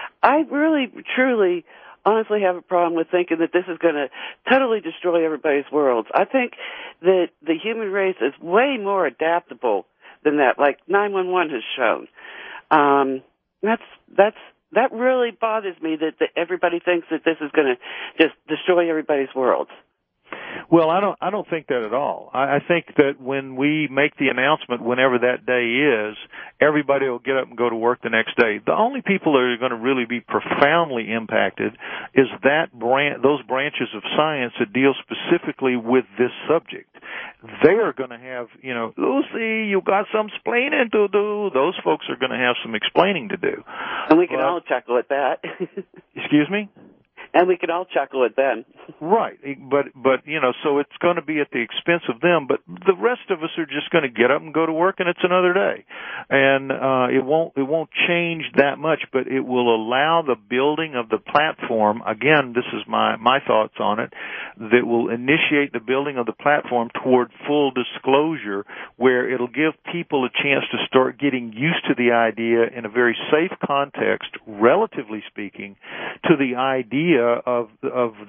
I really, truly, honestly have a problem with thinking that this is going to totally destroy everybody's worlds. I think that the human race is way more adaptable than that, like nine one one has shown. Um, that's that's that really bothers me that, that everybody thinks that this is going to just destroy everybody's worlds. Well, I don't. I don't think that at all. I, I think that when we make the announcement, whenever that day is, everybody will get up and go to work the next day. The only people that are going to really be profoundly impacted is that bran- those branches of science that deal specifically with this subject. They are going to have, you know, Lucy, you got some explaining to do. Those folks are going to have some explaining to do. And we can but, all chuckle at that. Excuse me? And we can all chuckle at them. Right. But, but, you know, so it's going to be at the expense of them, but the rest of us are just going to get up and go to work and it's another day. And, uh, it won't, it won't change that much, but it will allow the building of the platform, again, this is my, my thoughts on it, that will initiate the building of the platform toward full disclosure where it'll give people a chance to start getting used to the idea in a very safe context, relatively speaking, to the idea of of the alien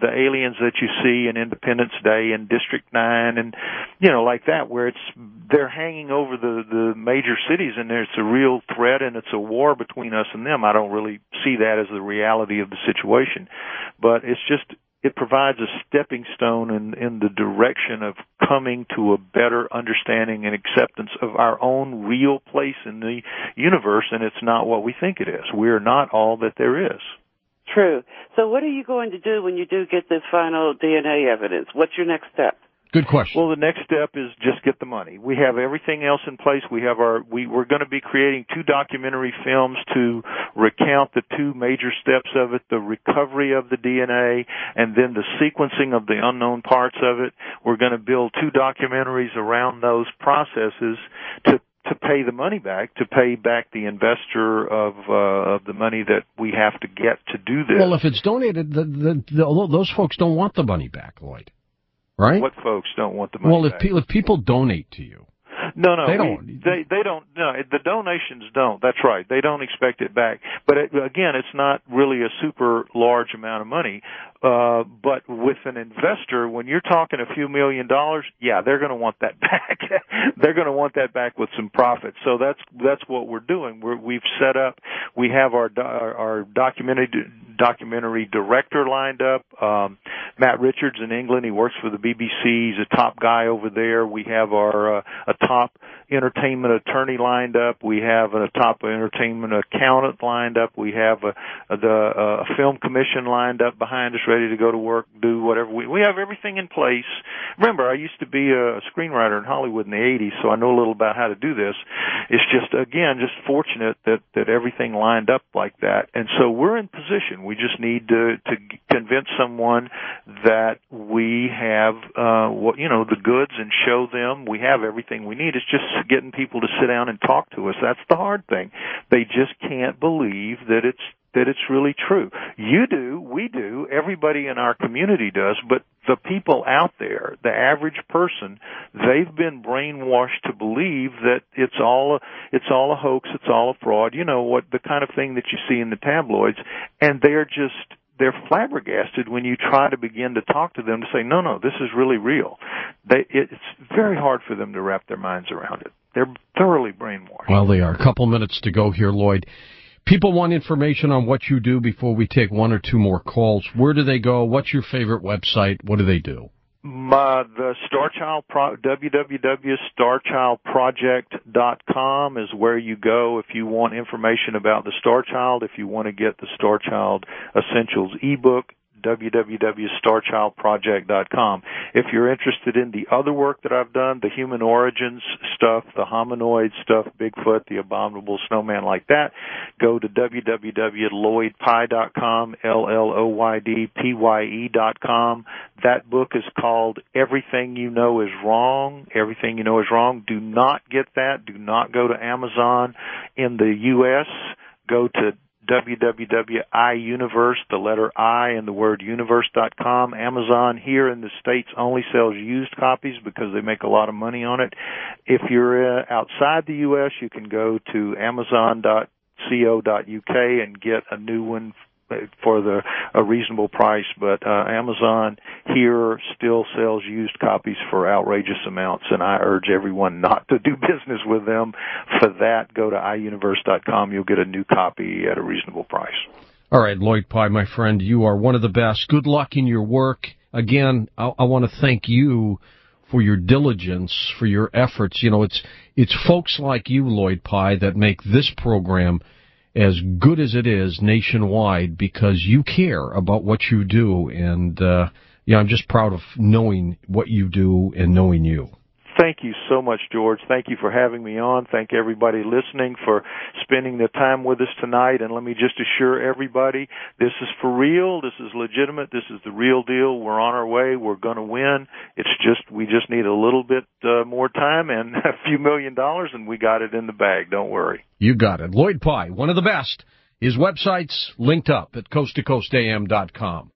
aliens that you see in Independence Day and District nine and, you know, like that, where it's, they're hanging over the, the major cities and there's a real threat and it's a war between us and them. I don't really see that as the reality of the situation, but it's just, it provides a stepping stone in, in the direction of coming to a better understanding and acceptance of our own real place in the universe, and it's not what we think it is. We're not all that there is. True. So what are you going to do when you do get this final D N A evidence? What's your next step? Good question. Well, the next step is just get the money. We have everything else in place. We have our, we, we're going to be creating two documentary films to recount the two major steps of it, the recovery of the D N A and then the sequencing of the unknown parts of it. We're going to build two documentaries around those processes to to pay the money back, to pay back the investor of uh, of the money that we have to get to do this. Well, if it's donated, the, the, the, those folks don't want the money back, Lloyd. Right? What folks don't want the money well, if back? Pe- if people donate to you. No, no, they we, don't. They, they don't. No, the donations don't. That's right. They don't expect it back. But it, again, it's not really a super large amount of money. Uh, but with an investor, when you're talking a few million dollars, yeah, they're going to want that back. They're going to want that back with some profit. So that's that's what we're doing. We're, we've set up. We have our our, our documentary documentary director lined up. Um, Matt Richards in England. He works for the B B C. He's a top guy over there. We have our uh, a top entertainment attorney lined up. We have a top entertainment accountant lined up. We have a, a the a film commission lined up behind us, ready to go to work, do whatever. We we have everything in place. Remember, I used to be a screenwriter in Hollywood in the eighties, so I know a little about how to do this. It's just, again, just fortunate that, that everything lined up like that. And so we're in position. We just need to, to convince someone that we have, uh, what, you know, the goods and show them we have everything we need. It's just getting people to sit down and talk to us. That's the hard thing. They just can't believe that it's that it's really true. You do, we do, everybody in our community does, but the people out there, the average person, they've been brainwashed to believe that it's all a, it's all a hoax, it's all a fraud, you know, what the kind of thing that you see in the tabloids, and they're just, they're flabbergasted when you try to begin to talk to them to say, no, no, this is really real. They, it's very hard for them to wrap their minds around it. They're thoroughly brainwashed. Well, they are. A couple minutes to go here, Lloyd. People want information on what you do before we take one or two more calls. Where do they go? What's your favorite website? What do they do? My, the Star Child Pro, w w w dot star child project dot com is where you go if you want information about the Star Child, if you want to get the Star Child Essentials ebook. w w w dot star child project dot com. If you're interested in the other work that I've done, the human origins stuff, the hominoid stuff, Bigfoot, the abominable snowman, like that, go to w w w dot lloyd pye dot com, L L O Y D P Y E dot com. That book is called Everything You Know Is Wrong. Everything You Know Is Wrong. Do not get that. Do not go to Amazon in the U S. Go to w w w dot i universe, the letter I and the word universe dot com. Amazon here in the States only sells used copies because they make a lot of money on it. If you're uh, outside the U S, you can go to amazon dot co dot u k and get a new one for the a reasonable price, but uh, Amazon here still sells used copies for outrageous amounts, and I urge everyone not to do business with them. For that, go to i universe dot com. You'll get a new copy at a reasonable price. All right, Lloyd Pye, my friend, you are one of the best. Good luck in your work. Again, I, I want to thank you for your diligence, for your efforts. You know, it's it's folks like you, Lloyd Pye, that make this program as good as it is nationwide because you care about what you do. And, uh, yeah, I'm just proud of knowing what you do and knowing you. Thank you so much, George. Thank you for having me on. Thank everybody listening for spending the time with us tonight. And let me just assure everybody, this is for real. This is legitimate. This is the real deal. We're on our way. We're going to win. It's just, we just need a little bit uh, more time and a few million dollars, and we got it in the bag. Don't worry. You got it. Lloyd Pye, one of the best. His website's linked up at coast to coast a m dot com.